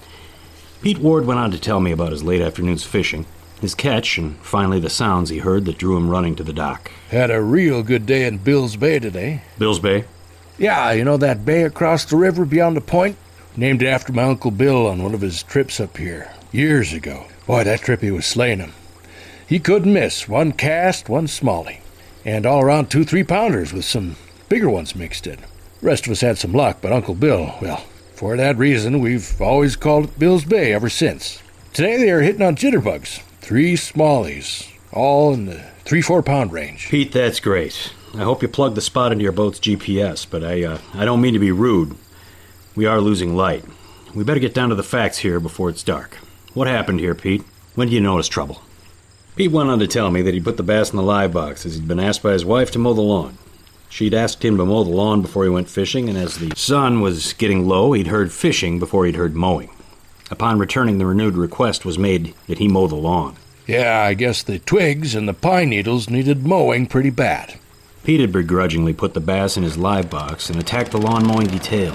Pete Ward went on to tell me about his late afternoon's fishing, his catch, and finally the sounds he heard that drew him running to the dock. Had a real good day in Bill's Bay today. Bill's Bay? Yeah, you know that bay across the river beyond the point? Named after my Uncle Bill on one of his trips up here, years ago. Boy, that trip he was slaying him. He couldn't miss. One cast, one smallie. And all around two three-pounders with some bigger ones mixed in. The rest of us had some luck, but Uncle Bill, well, for that reason, we've always called it Bill's Bay ever since. Today they are hitting on jitterbugs. Three smallies, all in the three, four-pound range. Pete, that's great. I hope you plugged the spot into your boat's G P S, but I, uh, I don't mean to be rude. We are losing light. We better get down to the facts here before it's dark. What happened here, Pete? When did you notice trouble? Pete went on to tell me that he put the bass in the live box as he'd been asked by his wife to mow the lawn. She'd asked him to mow the lawn before he went fishing, and as the sun was getting low, he'd heard fishing before he'd heard mowing. Upon returning, the renewed request was made that he mow the lawn. Yeah, I guess the twigs and the pine needles needed mowing pretty bad. Pete had begrudgingly put the bass in his live box and attacked the lawn mowing detail.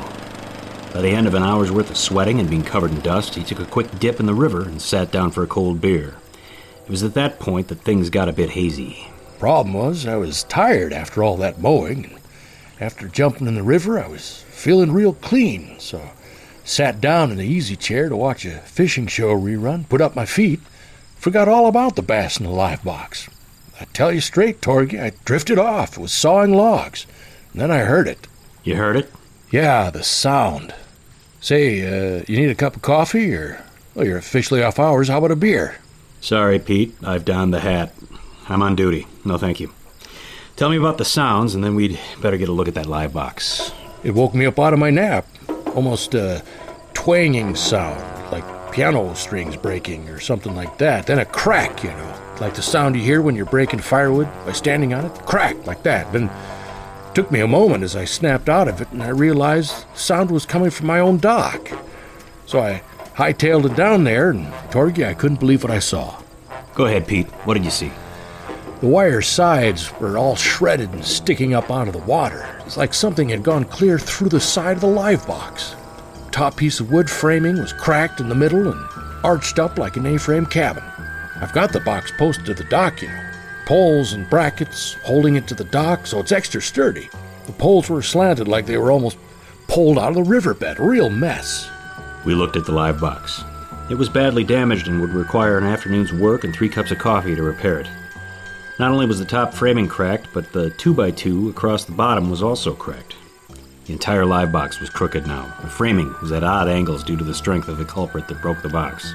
By the end of an hour's worth of sweating and being covered in dust, he took a quick dip in the river and sat down for a cold beer. It was at that point that things got a bit hazy. Problem was, I was tired after all that mowing, and after jumping in the river, I was feeling real clean, so I sat down in the easy chair to watch a fishing show rerun, put up my feet, forgot all about the bass in the live box. I tell you straight, Torgy, I drifted off, was sawing logs, and then I heard it. You heard it? Yeah, the sound. Say, uh, you need a cup of coffee, or, well, you're officially off hours, how about a beer? Sorry, Pete, I've donned the hat. I'm on duty. No, thank you. Tell me about the sounds, and then we'd better get a look at that live box. It woke me up out of my nap. Almost a twanging sound, like piano strings breaking or something like that. Then a crack, you know, like the sound you hear when you're breaking firewood by standing on it. Crack, like that. Then it took me a moment as I snapped out of it, and I realized the sound was coming from my own dock. So I hightailed it down there, and Torgy, I couldn't believe what I saw. Go ahead, Pete. What did you see? The wire sides were all shredded and sticking up out of the water. It's like something had gone clear through the side of the live box. The top piece of wood framing was cracked in the middle and arched up like an A-frame cabin. I've got the box posted to the dock, you know. Poles and brackets holding it to the dock so it's extra sturdy. The poles were slanted like they were almost pulled out of the riverbed. A real mess. We looked at the live box. It was badly damaged and would require an afternoon's work and three cups of coffee to repair it. Not only was the top framing cracked, but the two by two across the bottom was also cracked. The entire live box was crooked now. The framing was at odd angles due to the strength of the culprit that broke the box.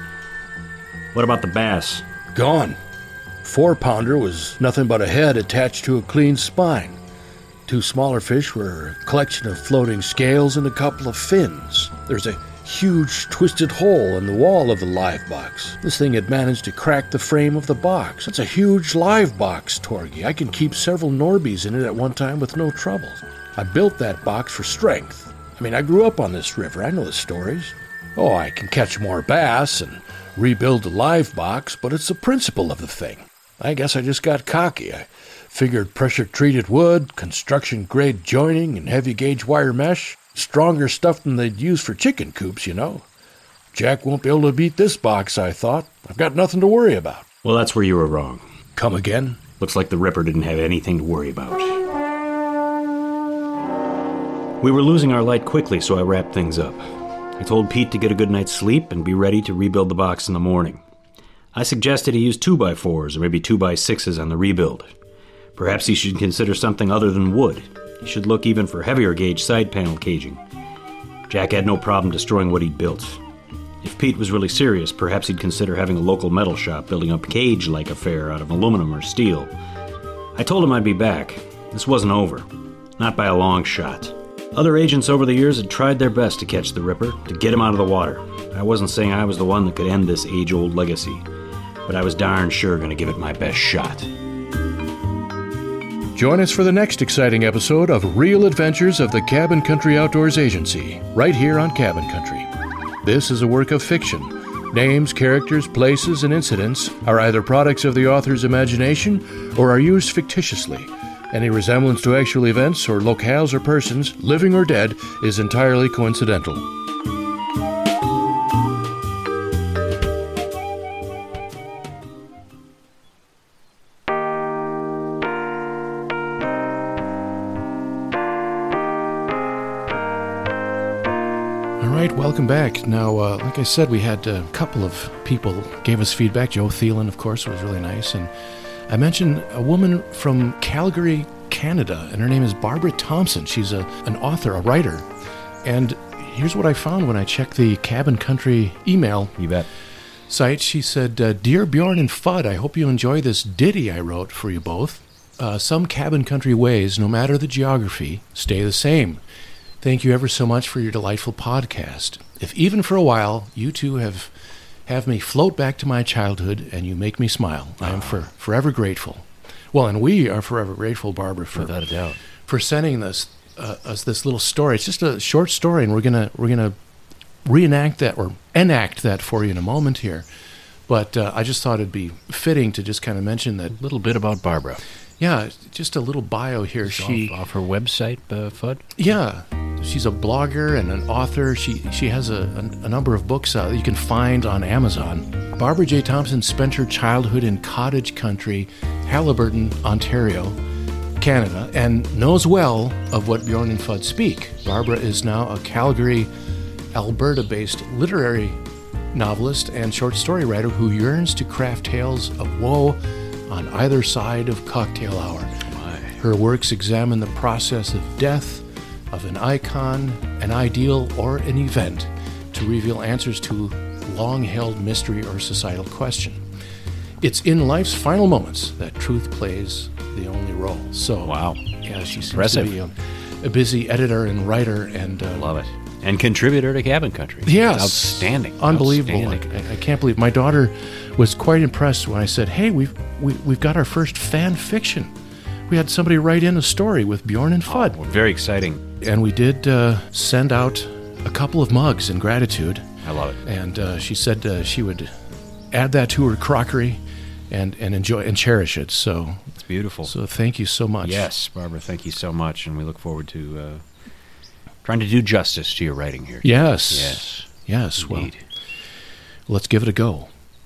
What about the bass? Gone. Four-pounder was nothing but a head attached to a clean spine. Two smaller fish were a collection of floating scales and a couple of fins. There's a huge twisted hole in the wall of the live box. This thing had managed to crack the frame of the box. It's a huge live box, Torgy. I can keep several Norbies in it at one time with no trouble. I built that box for strength. I mean, I grew up on this river. I know the stories. Oh, I can catch more bass and rebuild the live box, but it's the principle of the thing. I guess I just got cocky. I figured pressure-treated wood, construction-grade joining, and heavy-gauge wire mesh, stronger stuff than they'd use for chicken coops, you know. Jack won't be able to beat this box, I thought. I've got nothing to worry about. Well, that's where you were wrong. Come again? Looks like the Ripper didn't have anything to worry about. We were losing our light quickly, so I wrapped things up. I told Pete to get a good night's sleep and be ready to rebuild the box in the morning. I suggested he use two by fours or maybe two by sixes on the rebuild. Perhaps he should consider something other than wood. He should look even for heavier gauge side panel caging. Jack had no problem destroying what he'd built. If Pete was really serious, perhaps he'd consider having a local metal shop building a cage-like affair out of aluminum or steel. I told him I'd be back. This wasn't over. Not by a long shot. Other agents over the years had tried their best to catch the Ripper, to get him out of the water. I wasn't saying I was the one that could end this age-old legacy, but I was darn sure going to give it my best shot. Join us for the next exciting episode of Real Adventures of the Cabin Country Outdoors Agency, right here on Cabin Country. This is a work of fiction. Names, characters, places, and incidents are either products of the author's imagination or are used fictitiously. Any resemblance to actual events or locales or persons, living or dead, is entirely coincidental. All right, welcome back. Now, uh, like I said, we had a couple of people gave us feedback. Joe Thielen, of course, was really nice, and I mentioned a woman from Calgary, Canada, and her name is Barbara Thompson. She's a, an author, a writer. And here's what I found when I checked the Cabin Country email You bet. site. She said, uh, Dear Bjorn and Fudd, I hope you enjoy this ditty I wrote for you both. Uh, some Cabin Country ways, no matter the geography, stay the same. Thank you ever so much for your delightful podcast. If even for a while you two have have me float back to my childhood and you make me smile, I am for, forever grateful. Well, and we are forever grateful, Barbara, for Without a doubt. for sending this uh, us this little story. It's just a short story, and we're gonna we're gonna reenact that or enact that for you in a moment here. But uh, I just thought it'd be fitting to just kind of mention that. A little bit about Barbara. Yeah, just a little bio here. It's She off, off her website, uh, Fudd? Yeah, she's a blogger and an author. She she has a, a, a number of books uh, that you can find on Amazon. Barbara J. Thompson spent her childhood in cottage country, Haliburton, Ontario, Canada, and knows well of what Bjorn and Fudd speak. Barbara is now a Calgary, Alberta-based literary novelist and short story writer who yearns to craft tales of woe on either side of cocktail hour. Her works examine the process of death, of an icon, an ideal, or an event to reveal answers to long-held mystery or societal question. It's in life's final moments that truth plays the only role. So, Wow. yeah, she seems Impressive. to be a, a busy editor and writer, and uh, Love it. And contributor to Cabin Country. Yes. Outstanding. Unbelievable. Outstanding. Like, I, I can't believe my daughter was quite impressed when I said, hey, we've, we, we've got our first fan fiction. We had somebody write in a story with Bjorn and Fudd. Oh, very exciting. And we did uh, send out a couple of mugs in gratitude. I love it. And uh, she said uh, she would add that to her crockery and, and enjoy and cherish it. So It's beautiful. so thank you so much. Yes, Barbara, thank you so much. And we look forward to uh, trying to do justice to your writing here. Yes. Yes. Yes. Well, Indeed. let's give it a go.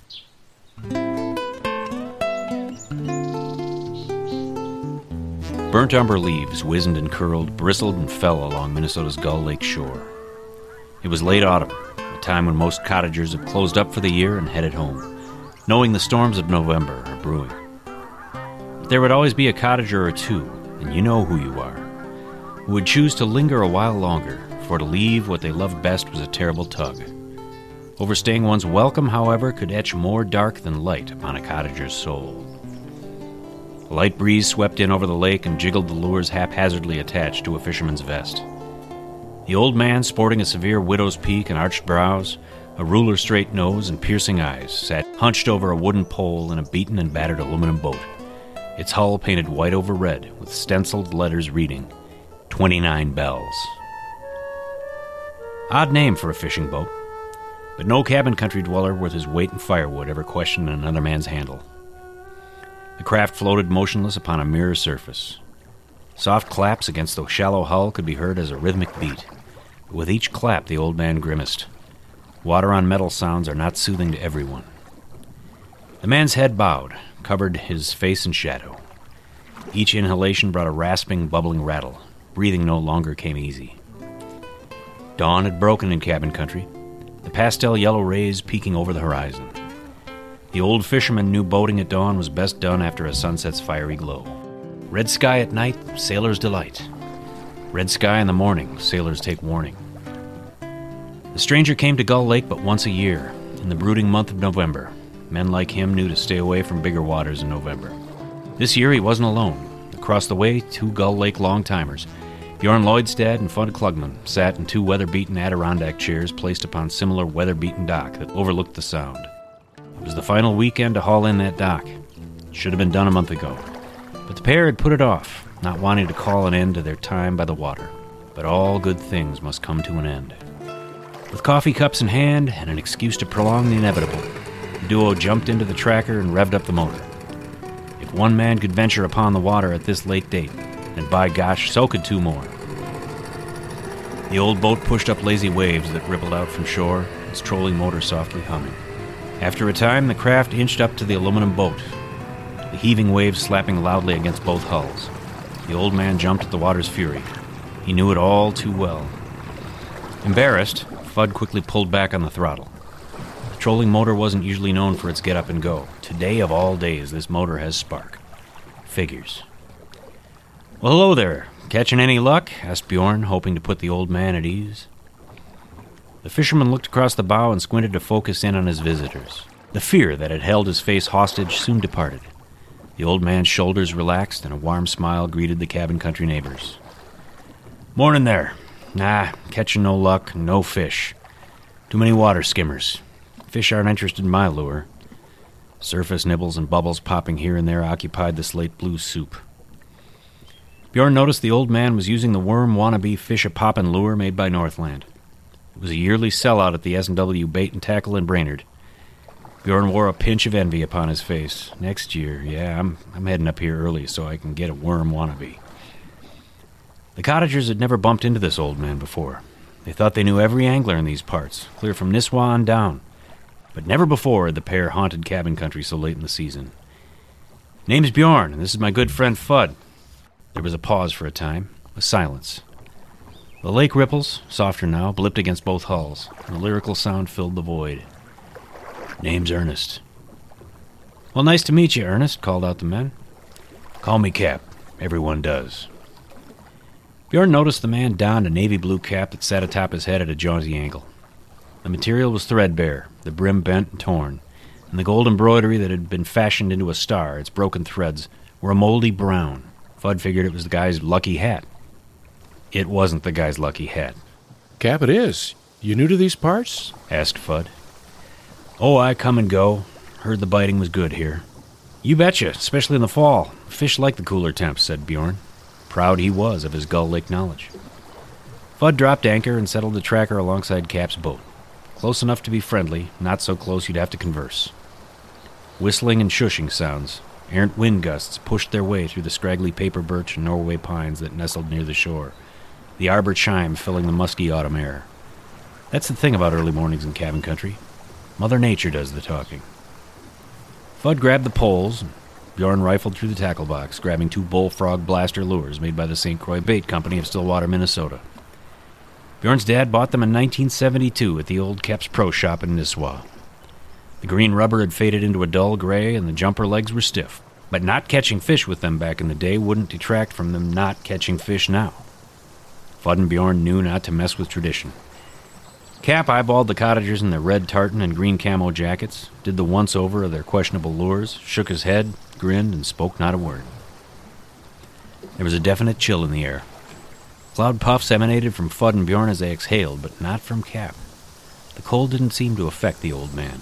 Burnt umber leaves wizened and curled, bristled and fell along Minnesota's Gull Lake shore. It was late autumn, a time when most cottagers have closed up for the year and headed home, knowing the storms of November are brewing. But there would always be a cottager or two, and you know who you are, who would choose to linger a while longer, for to leave what they loved best was a terrible tug. Overstaying one's welcome, however, could etch more dark than light upon a cottager's soul. A light breeze swept in over the lake and jiggled the lures haphazardly attached to a fisherman's vest. The old man, sporting a severe widow's peak and arched brows, a ruler-straight nose, and piercing eyes, sat hunched over a wooden pole in a beaten and battered aluminum boat, its hull painted white over red with stenciled letters reading, twenty-nine bells. Odd name for a fishing boat, but no cabin country dweller worth his weight in firewood ever questioned another man's handle. The craft floated motionless upon a mirror surface. Soft claps against the shallow hull could be heard as a rhythmic beat. But with each clap, the old man grimaced. Water on metal sounds are not soothing to everyone. The man's head bowed, covered his face in shadow. Each inhalation brought a rasping, bubbling rattle. Breathing no longer came easy. Dawn had broken in cabin country, the pastel yellow rays peeking over the horizon. The old fisherman knew boating at dawn was best done after a sunset's fiery glow. Red sky at night, sailors' delight. Red sky in the morning, sailors take warning. The stranger came to Gull Lake but once a year, in the brooding month of November. Men like him knew to stay away from bigger waters in November. This year he wasn't alone. Across the way, two Gull Lake long-timers, Bjorn Lloydstad and Fudd Klugman, sat in two weather-beaten Adirondack chairs placed upon similar weather-beaten dock that overlooked the sound. It was the final weekend to haul in that dock. It should have been done a month ago. But the pair had put it off, not wanting to call an end to their time by the water. But all good things must come to an end. With coffee cups in hand and an excuse to prolong the inevitable, the duo jumped into the tracker and revved up the motor. If one man could venture upon the water at this late date, and by gosh, so could two more. The old boat pushed up lazy waves that rippled out from shore, its trolling motor softly humming. After a time, the craft inched up to the aluminum boat, the heaving waves slapping loudly against both hulls. The old man jumped at the water's fury. He knew it all too well. Embarrassed, Fudd quickly pulled back on the throttle. The trolling motor wasn't usually known for its get-up-and-go. Today of all days, this motor has spark. Figures. Well, hello there. Catching any luck? Asked Bjorn, hoping to put the old man at ease. The fisherman looked across the bow and squinted to focus in on his visitors. The fear that had held his face hostage soon departed. The old man's shoulders relaxed and a warm smile greeted the cabin country neighbors. Morning there. Nah, catching no luck, no fish. Too many water skimmers. Fish aren't interested in my lure. Surface nibbles and bubbles popping here and there occupied the slate blue soup. Bjorn noticed the old man was using the worm wannabe fish-a-poppin' lure made by Northland. It was a yearly sellout at the S and W Bait and Tackle in Brainerd. Bjorn wore a pinch of envy upon his face. Next year, yeah, I'm I'm heading up here early so I can get a worm wannabe. The cottagers had never bumped into this old man before. They thought they knew every angler in these parts, clear from Nisswa on down. But never before had the pair haunted cabin country so late in the season. Name's Bjorn, and this is my good friend Fudd. There was a pause for a time, a silence. The lake ripples, softer now, blipped against both hulls, and a lyrical sound filled the void. Name's Ernest. Well, nice to meet you, Ernest, called out the men. Call me Cap. Everyone does. Bjorn noticed the man donned a navy blue cap that sat atop his head at a jaunty angle. The material was threadbare, the brim bent and torn, and the gold embroidery that had been fashioned into a star, its broken threads, were a moldy brown. Fudd figured it was the guy's lucky hat. It wasn't the guy's lucky hat. Cap, it is. You new to these parts? Asked Fudd. Oh, I come and go. Heard the biting was good here. You betcha, especially in the fall. Fish like the cooler temps, said Bjorn. Proud he was of his Gull Lake knowledge. Fudd dropped anchor and settled the tracker alongside Cap's boat. Close enough to be friendly, not so close you'd have to converse. Whistling and shushing sounds, errant wind gusts pushed their way through the scraggly paper birch and Norway pines that nestled near the shore, the arbor chime filling the musky autumn air. That's the thing about early mornings in cabin country. Mother Nature does the talking. Fudd grabbed the poles, and Bjorn rifled through the tackle box, grabbing two bullfrog blaster lures made by the Saint Croix Bait Company of Stillwater, Minnesota. Bjorn's dad bought them in nineteen seventy-two at the old Kep's Pro Shop in Nisswa. The green rubber had faded into a dull gray, and the jumper legs were stiff. But not catching fish with them back in the day wouldn't detract from them not catching fish now. Fudd and Bjorn knew not to mess with tradition. Cap eyeballed the cottagers in their red tartan and green camo jackets, did the once-over of their questionable lures, shook his head, grinned, and spoke not a word. There was a definite chill in the air. Cloud puffs emanated from Fudd and Bjorn as they exhaled, but not from Cap. The cold didn't seem to affect the old man.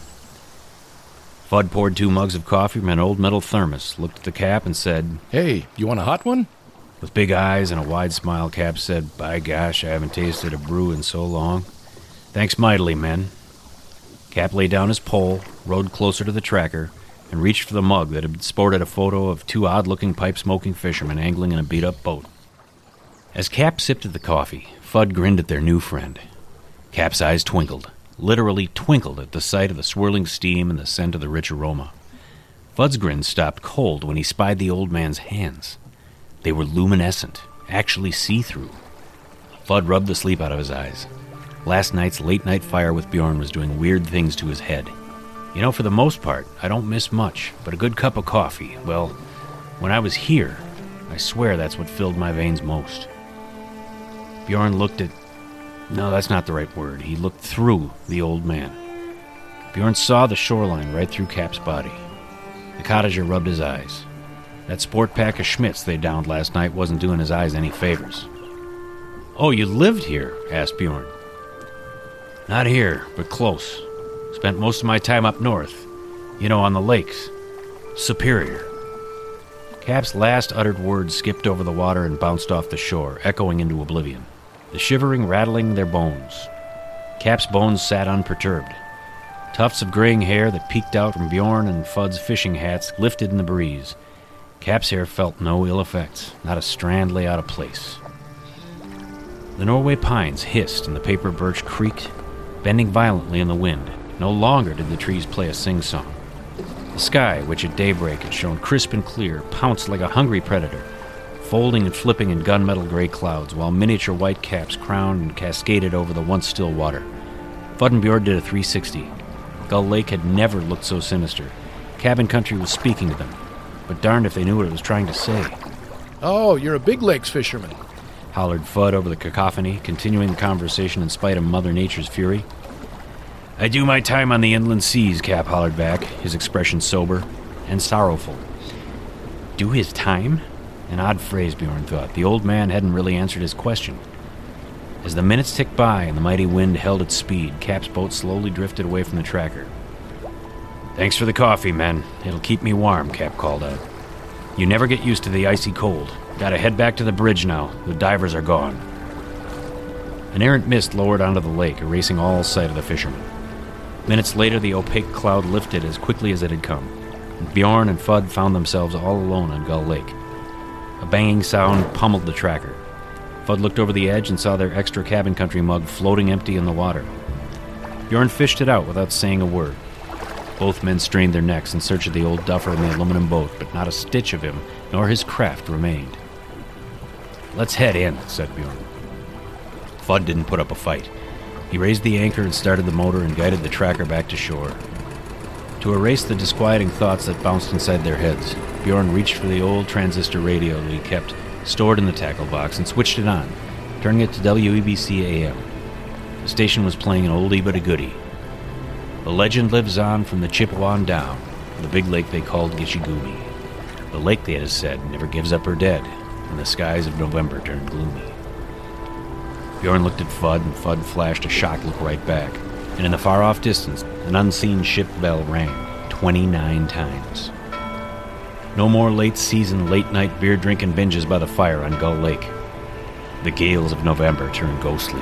Fudd poured two mugs of coffee from an old metal thermos, looked at the Cap, and said, Hey, you want a hot one? With big eyes and a wide smile, Cap said, By gosh, I haven't tasted a brew in so long. Thanks mightily, men. Cap laid down his pole, rode closer to the tracker, and reached for the mug that had sported a photo of two odd-looking pipe-smoking fishermen angling in a beat-up boat. As Cap sipped at the coffee, Fudd grinned at their new friend. Cap's eyes twinkled, literally twinkled at the sight of the swirling steam and the scent of the rich aroma. Fudd's grin stopped cold when he spied the old man's hands. They were luminescent, actually see-through. Fudd rubbed the sleep out of his eyes. Last night's late-night fire with Bjorn was doing weird things to his head. You know, for the most part, I don't miss much, but a good cup of coffee, well, when I was here, I swear that's what filled my veins most. Bjorn looked at... No, that's not the right word. He looked through the old man. Bjorn saw the shoreline right through Cap's body. The cottager rubbed his eyes. That sport pack of Schmitz they downed last night wasn't doing his eyes any favors. "Oh, you lived here?" asked Bjorn. "Not here, but close. Spent most of my time up north. You know, on the lakes. Superior." Cap's last uttered words skipped over the water and bounced off the shore, echoing into oblivion, the shivering rattling their bones. Cap's bones sat unperturbed. Tufts of graying hair that peeked out from Bjorn and Fudd's fishing hats lifted in the breeze. Cap's hair felt no ill effects. Not a strand lay out of place. The Norway pines hissed and the paper birch creaked, bending violently in the wind. No longer did the trees play a sing-song. The sky, which at daybreak had shown crisp and clear, pounced like a hungry predator, folding and flipping in gunmetal gray clouds, while miniature white caps crowned and cascaded over the once still water. Fudd and Bjorn did a three sixty. Gull Lake had never looked so sinister. Cabin country was speaking to them, but darned if they knew what it was trying to say. "Oh, you're a big lakes fisherman," hollered Fudd over the cacophony, continuing the conversation in spite of Mother Nature's fury. "I do my time on the inland seas," Cap hollered back, his expression sober and sorrowful. Do his time? An odd phrase, Bjorn thought. The old man hadn't really answered his question. As the minutes ticked by and the mighty wind held its speed, Cap's boat slowly drifted away from the tracker. "Thanks for the coffee, men. It'll keep me warm," Cap called out. "You never get used to the icy cold. Gotta head back to the bridge now. The divers are gone." An errant mist lowered onto the lake, erasing all sight of the fishermen. Minutes later, the opaque cloud lifted as quickly as it had come, and Bjorn and Fudd found themselves all alone on Gull Lake. A banging sound pummeled the tracker. Fudd looked over the edge and saw their extra cabin country mug floating empty in the water. Bjorn fished it out without saying a word. Both men strained their necks in search of the old duffer in the aluminum boat, but not a stitch of him nor his craft remained. "Let's head in," said Bjorn. Fudd didn't put up a fight. He raised the anchor and started the motor and guided the tracker back to shore. To erase the disquieting thoughts that bounced inside their heads, Bjorn reached for the old transistor radio that he kept stored in the tackle box and switched it on, turning it to W E B C A M. The station was playing an oldie but a goodie. The legend lives on from the Chippewa on down, the big lake they called Gishigumi. The lake, they had said, never gives up her dead, and the skies of November turn gloomy. Bjorn looked at Fudd, and Fudd flashed a shocked look right back, and in the far-off distance, an unseen ship bell rang twenty-nine times. No more late-season, late-night beer-drinking binges by the fire on Gull Lake. The gales of November turned ghostly.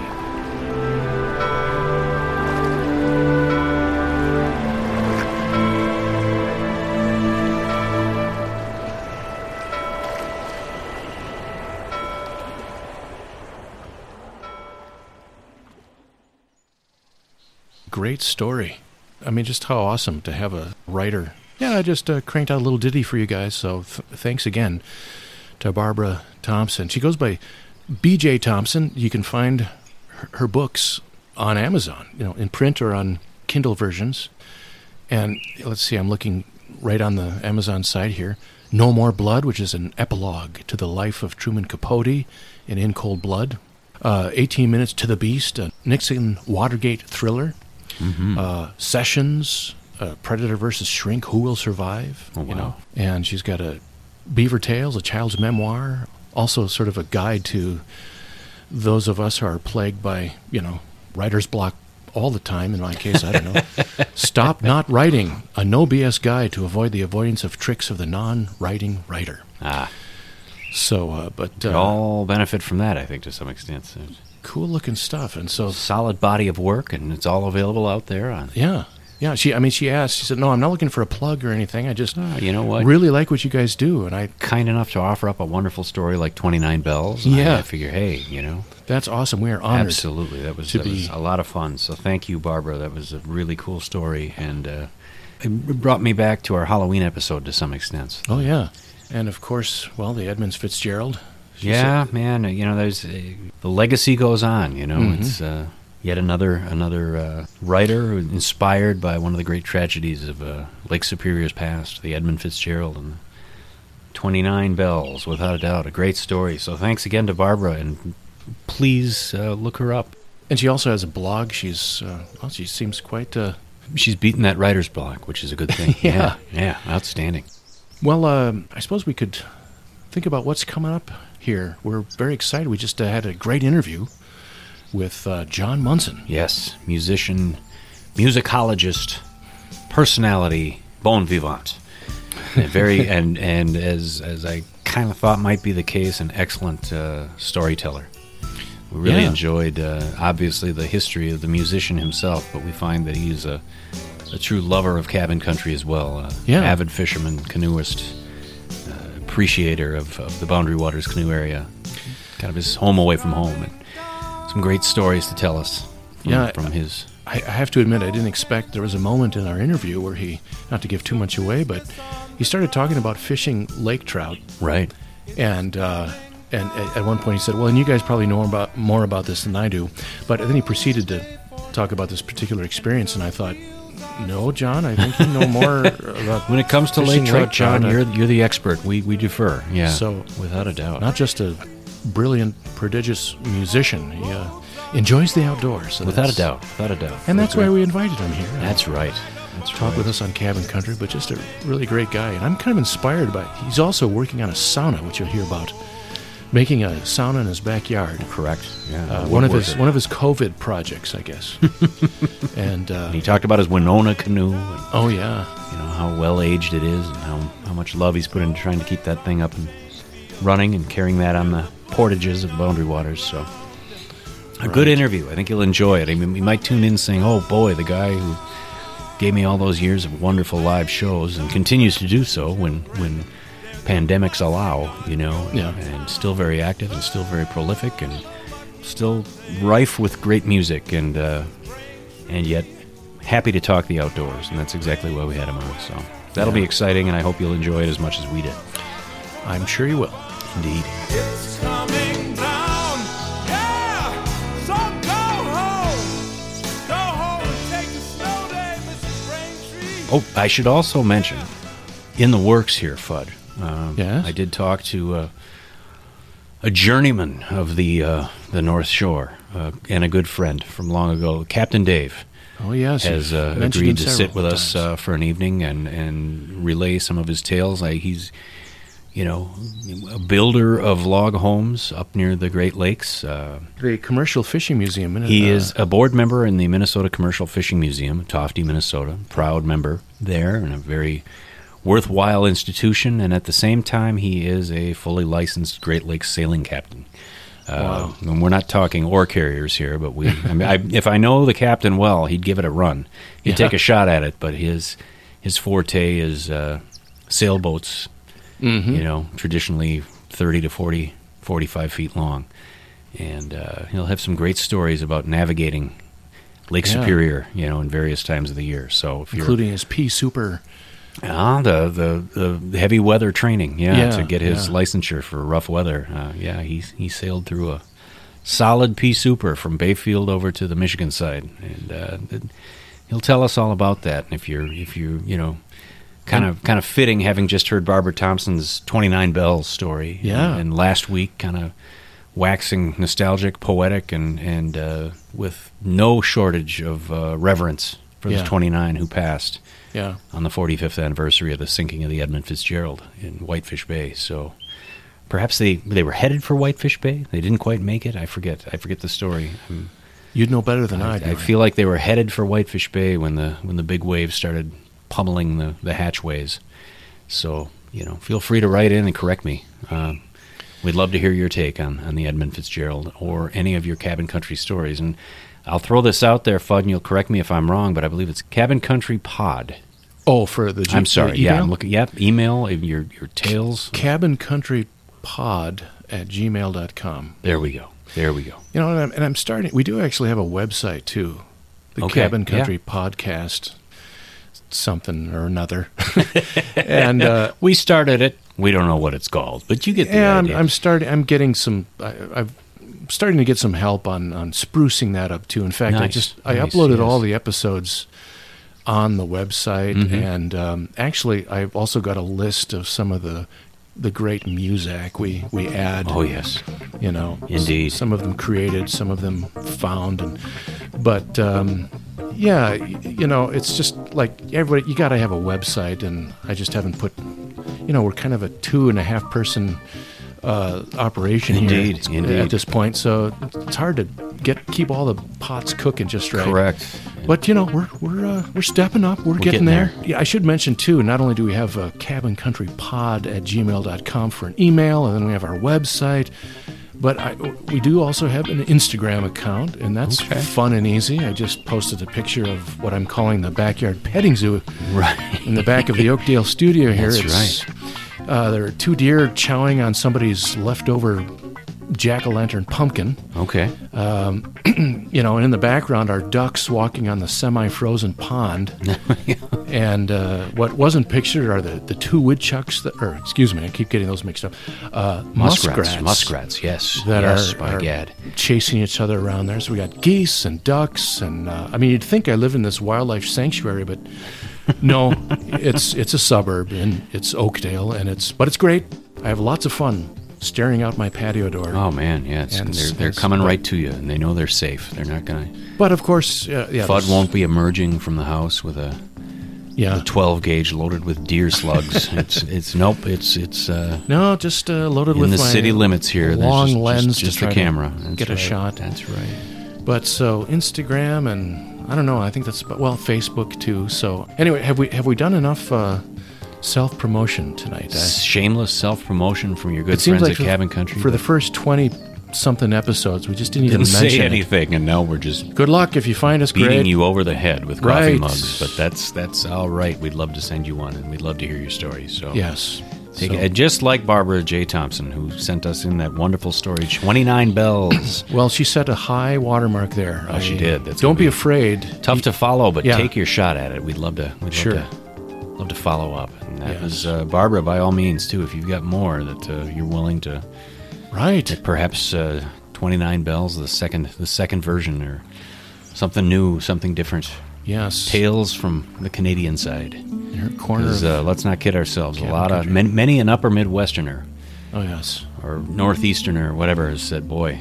Great story. I mean, just how awesome to have a writer. Yeah, I just uh, cranked out a little ditty for you guys, so th- thanks again to Barbara Thompson. She goes by B J Thompson. You can find her, her books on Amazon, you know, in print or on Kindle versions. And let's see, I'm looking right on the Amazon site here. No More Blood, which is an epilogue to the life of Truman Capote in In Cold Blood. Uh, eighteen Minutes to the Beast, a Nixon Watergate thriller. Mm-hmm. Uh, Sessions, uh, Predator versus Shrink, Who Will Survive? Oh, wow. You know, and she's got a Beaver Tales, a child's memoir, also sort of a guide to those of us who are plagued by, you know, writer's block all the time. In my case, I don't know. Stop Not Writing, a no B S guide to avoid the avoidance of tricks of the non-writing writer. Ah. So, uh, but... We uh, all benefit from that, I think, to some extent. So cool-looking stuff, and so... solid body of work, and it's all available out there. On Yeah. Yeah, she. I mean, she asked, she said, no, I'm not looking for a plug or anything. I just oh, you know what? really like what you guys do. And I kind enough to offer up a wonderful story like twenty-nine Bells. Yeah. I, I figure, hey, you know. That's awesome. We are honored. Absolutely. That was, to that be... was a lot of fun. So thank you, Barbara. That was a really cool story. And uh, it brought me back to our Halloween episode to some extent. So. Oh, yeah. And, of course, well, the Edmonds Fitzgerald. She yeah, said, man. You know, there's uh, the legacy goes on, you know. Mm-hmm. It's... Uh, Yet another another uh, writer inspired by one of the great tragedies of uh, Lake Superior's past, the Edmund Fitzgerald in the twenty-nine Bells, without a doubt. A great story. So thanks again to Barbara, and please uh, look her up. And she also has a blog. She's, uh, well, she seems quite... Uh... She's beaten that writer's block, which is a good thing. yeah. yeah. Yeah, outstanding. Well, uh, I suppose we could think about what's coming up here. We're very excited. We just uh, had a great interview with uh, John Munson. Yes, musician, musicologist, personality, bon vivant. And very, and, and as as I kind of thought might be the case, an excellent uh, storyteller. We really Yeah. enjoyed, uh, obviously, the history of the musician himself, but we find that he's a, a true lover of cabin country as well. Uh, Yeah. Avid fisherman, canoeist, uh, appreciator of, of the Boundary Waters canoe area. Kind of his home away from home. And some great stories to tell us from, Yeah, from his... I, I have to admit, I didn't expect there was a moment in our interview where he, not to give too much away, but he started talking about fishing lake trout. Right. And uh, and at at one point he said, well, and you guys probably know about more about this than I do. But then he proceeded to talk about this particular experience, and I thought, no, John, I think you know more about When it comes to fishing lake trout, John, I- you're you're the expert. We we defer. Yeah. So, without a doubt. not just a brilliant, prodigious musician. He uh, enjoys the outdoors. So without a that's- doubt. Without a doubt. And that's why we invited him here. That's right. That's Talk right. with us on Cabin Country, but just a really great guy. And I'm kind of inspired by, he's also working on a sauna, which you'll hear about, making a sauna in his backyard. Correct. Yeah. Uh, a one of his woodworker. one of his COVID projects, I guess. and uh, And he talked about his Winona canoe and oh yeah, you know how well aged it is and how how much love he's put into trying to keep that thing up and running and carrying that on the portages of Boundary Waters. So a good interview. I think you'll enjoy it. I mean, you might tune in saying, "Oh boy, the guy who gave me all those years of wonderful live shows and continues to do so when when pandemics allow, you know, Yeah. and still very active and still very prolific and still rife with great music and uh, and yet happy to talk the outdoors, and that's exactly why we had him on. So that'll be Yeah. exciting, and I hope you'll enjoy it as much as we did. I'm sure you will. Indeed. It's coming down, yeah. So go home, go home and take a snow day, Missus Braintree. Oh, I should also mention, in the works here, Fudd. Um, Yes? I did talk to uh, a journeyman of the uh, the North Shore uh, and a good friend from long ago, Captain Dave. Oh yes, Has you've uh, mentioned agreed him to sit several with us times. uh, for an evening and, and relay some of his tales. I, he's, you know, a builder of log homes up near the Great Lakes. Uh, the Commercial Fishing Museum. In he uh, is a board member in the Minnesota Commercial Fishing Museum, Tofty, Minnesota. Proud member there, and a very worthwhile institution. And at the same time, he is a fully licensed Great Lakes sailing captain. Uh, Wow. And we're not talking oar carriers here, but we. I mean, I, if I know the captain well, he'd give it a run. He'd Yeah. take a shot at it. But his his forte is uh, sailboats. Mhm. You know, traditionally thirty to forty, forty-five feet long, and uh, he'll have some great stories about navigating Lake Yeah. Superior. You know, in various times of the year. So if you're including his P Super. Ah, the, the the heavy weather training, yeah, Yeah, to get his yeah. licensure for rough weather. Uh, yeah, he he sailed through a solid P Super from Bayfield over to the Michigan side, and uh, it- he'll tell us all about that. And if you're if you you know, kind of kind of fitting, having just heard Barbara Thompson's twenty-nine Bells story, Yeah. and, and last week, kind of waxing nostalgic, poetic, and and uh, with no shortage of uh, reverence for Yeah. the twenty-nine who passed Yeah. on the forty-fifth anniversary of the sinking of the Edmund Fitzgerald in Whitefish Bay. So perhaps they they were headed for Whitefish Bay. They didn't quite make it. I forget. I forget the story. Um, You'd know better than I, I, do. I feel like they were headed for Whitefish Bay when the when the big waves started pummeling the, the hatchways. So, you know, feel free to write in and correct me. Um, we'd love to hear your take on, on the Edmund Fitzgerald or any of your cabin country stories. And I'll throw this out there, Fudd, and you'll correct me if I'm wrong, but I believe it's Cabin Country Pod. Oh, for the G- I'm sorry. the Yeah, email? I'm looking. Yep, email uh, your your tales. Cabin Country Pod at gmail dot com. There we go. There we go. You know, and I'm, and I'm starting. We do actually have a website too, the Okay, Cabin yeah. Country Podcast, something or another. and uh, We started it. We don't know what it's called, but you get the yeah, I'm, idea. I'm starting. I'm getting some. I, I've starting to get some help on on sprucing that up too. In fact, I Nice, just I nice, uploaded yes. all the episodes on the website, Mhm. and um, actually, I've also got a list of some of the the great Muzak we, we add. Oh, yes. You know. Indeed. S- some of them created, some of them found. and But, um, yeah, y- you know, it's just like everybody, you got to have a website, and I just haven't put, you know, we're kind of a two and a half person uh, operation Indeed, here indeed. at this point, so it's hard to get keep all the pots cooking just right. Correct. But you know, we're we're uh, we're stepping up. We're, getting, getting there. there. Yeah, I should mention too. Not only do we have uh, cabin country pod at gmail dot com for an email, and then we have our website, but I, we do also have an Instagram account, and that's Okay. fun and easy. I just posted a picture of what I'm calling the backyard petting zoo, Right. in the back of the Oakdale studio here. That's It's, Uh, there are two deer chowing on somebody's leftover jack-o'-lantern pumpkin. Okay. Um, you know, and in the background are ducks walking on the semi-frozen pond. And uh, what wasn't pictured are the, the two woodchucks, that, or excuse me, I keep getting those mixed up. Uh, Muskrats. muskrats. Muskrats, yes. That yes, are, by are gad. chasing each other around there. So we got geese and ducks, and uh, I mean, you'd think I live in this wildlife sanctuary, but no, it's it's a suburb, and it's Oakdale, and it's but it's great. I have lots of fun staring out my patio door. Oh, man, yeah. It's, And they're s- they're and s- coming but- right to you, and they know they're safe. They're not going to... But of course, uh, yeah, Fudd there's- won't be emerging from the house with a Yeah. twelve gauge loaded with deer slugs. it's it's nope. It's it's uh, No, just uh, loaded in with the my city limits here. There's long just, lens just, to just try the to camera. That's get a right. shot. That's right. But so Instagram and I don't know. I think that's about, well, Facebook too. So anyway, have we have we done enough uh, self promotion tonight? I, Shameless self promotion from your good it seems friends like at for, Cabin Country. for the but first twenty something episodes, we just didn't, didn't even mention say it. anything, and now we're just Good luck if you find us. beating great. you over the head with coffee Right. mugs. But that's that's all right. We'd love to send you one, and we'd love to hear your stories. So Yes. Take So- it, just like Barbara J. Thompson, who sent us in that wonderful story, twenty-nine bells. Well, she set a high watermark there. Oh, she did. That's don't gonna be be afraid. Tough to follow, but Yeah. take your shot at it. We'd love to. We'd Sure. love to, love to follow up. And that Yes. was uh, Barbara, by all means, too. If you've got more that uh, you're willing to, Right. perhaps uh, twenty-nine bells, the second, the second version, or something new, something different. Yes. Tales from the Canadian side. In her corner. 'Cause, of- uh, let's not kid ourselves. A Cabin lot of country. many, many an upper Midwesterner oh yes. or Northeasterner or whatever has said, "Boy,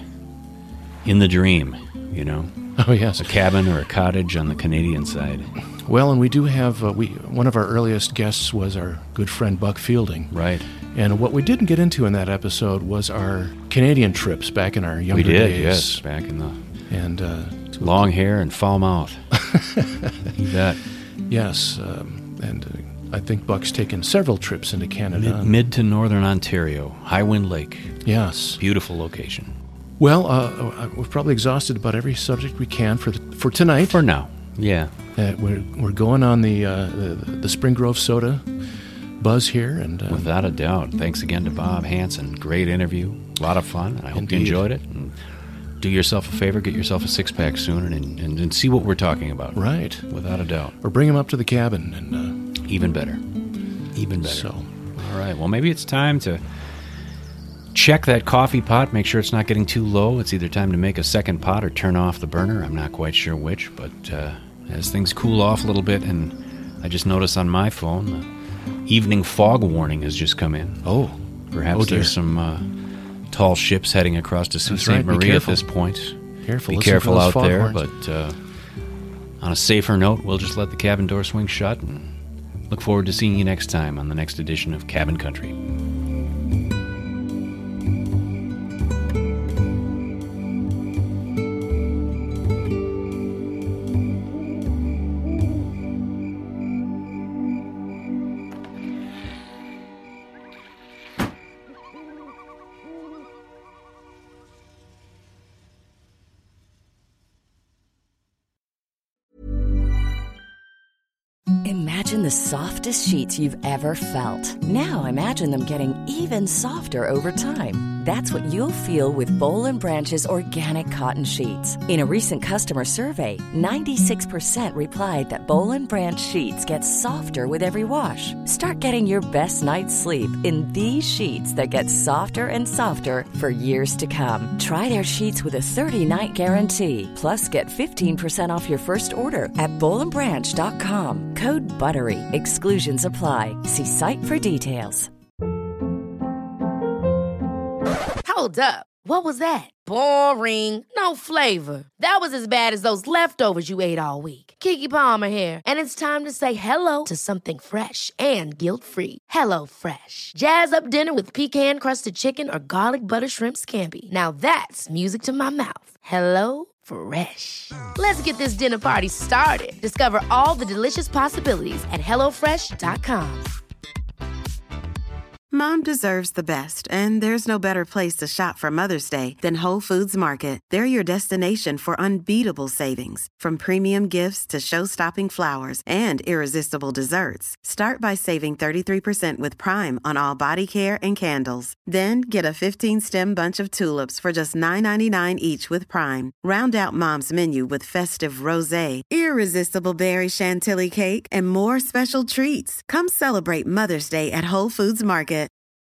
in the dream," you know, Oh yes. a cabin or a cottage on the Canadian side. Well, and we do have uh, we one of our earliest guests was our good friend Buck Fielding. Right. And what we didn't get into in that episode was our Canadian trips back in our younger We did, days. yes, back in the And uh, long hair and foul mouth. You bet. yes, um, and uh, I think Buck's taken several trips into Canada. Mid, mid to northern Ontario, High Wind Lake, Yes. beautiful location. Well, uh, uh, we've probably exhausted about every subject we can for the, for tonight. For now, yeah. Uh, we're we're going on the, uh, the the Spring Grove Soda buzz here, and uh, Without a doubt. Thanks again to Bob Hansen. Great interview. A lot of fun. I hope Indeed. you enjoyed it. And do yourself a favor, get yourself a six pack soon, and, and and see what we're talking about. right, Without a doubt. or bring him up to the cabin, and uh, Even better. Even better. so All right. Well, maybe it's time to check that coffee pot. Make sure it's not getting too low. It's either time to make a second pot or turn off the burner. I'm not quite sure which, but uh, as things cool off a little bit, and I just noticed on my phone the evening fog warning has just come in. oh, Perhaps Oh, dear. there's some uh, tall ships heading across to Sault That's Ste. right. Be Marie at careful. this point. careful, Be listen for careful those out there, foghorns. but uh, on a safer note, we'll just let the cabin door swing shut and look forward to seeing you next time on the next edition of Cabin Country. Imagine the softest sheets you've ever felt. Now imagine them getting even softer over time. That's what you'll feel with Boll and Branch's organic cotton sheets. In a recent customer survey, ninety-six percent replied that Boll and Branch sheets get softer with every wash. Start getting your best night's sleep in these sheets that get softer and softer for years to come. Try their sheets with a thirty-night guarantee. Plus, get fifteen percent off your first order at boll and branch dot com. Code BUTTERY. Exclusions apply. See site for details. Hold up. What was that? Boring. No flavor. That was as bad as those leftovers you ate all week. Keke Palmer here, and it's time to say hello to something fresh and guilt-free. Hello Fresh. Jazz up dinner with pecan-crusted chicken or garlic butter shrimp scampi. Now that's music to my mouth. Hello Fresh. Let's get this dinner party started. Discover all the delicious possibilities at hello fresh dot com. Mom deserves the best, and there's no better place to shop for Mother's Day than Whole Foods Market. They're your destination for unbeatable savings, from premium gifts to show-stopping flowers and irresistible desserts. Start by saving thirty-three percent with Prime on all body care and candles. Then get a fifteen-stem bunch of tulips for just nine ninety-nine each with Prime. Round out Mom's menu with festive rosé, irresistible berry chantilly cake, and more special treats. Come celebrate Mother's Day at Whole Foods Market.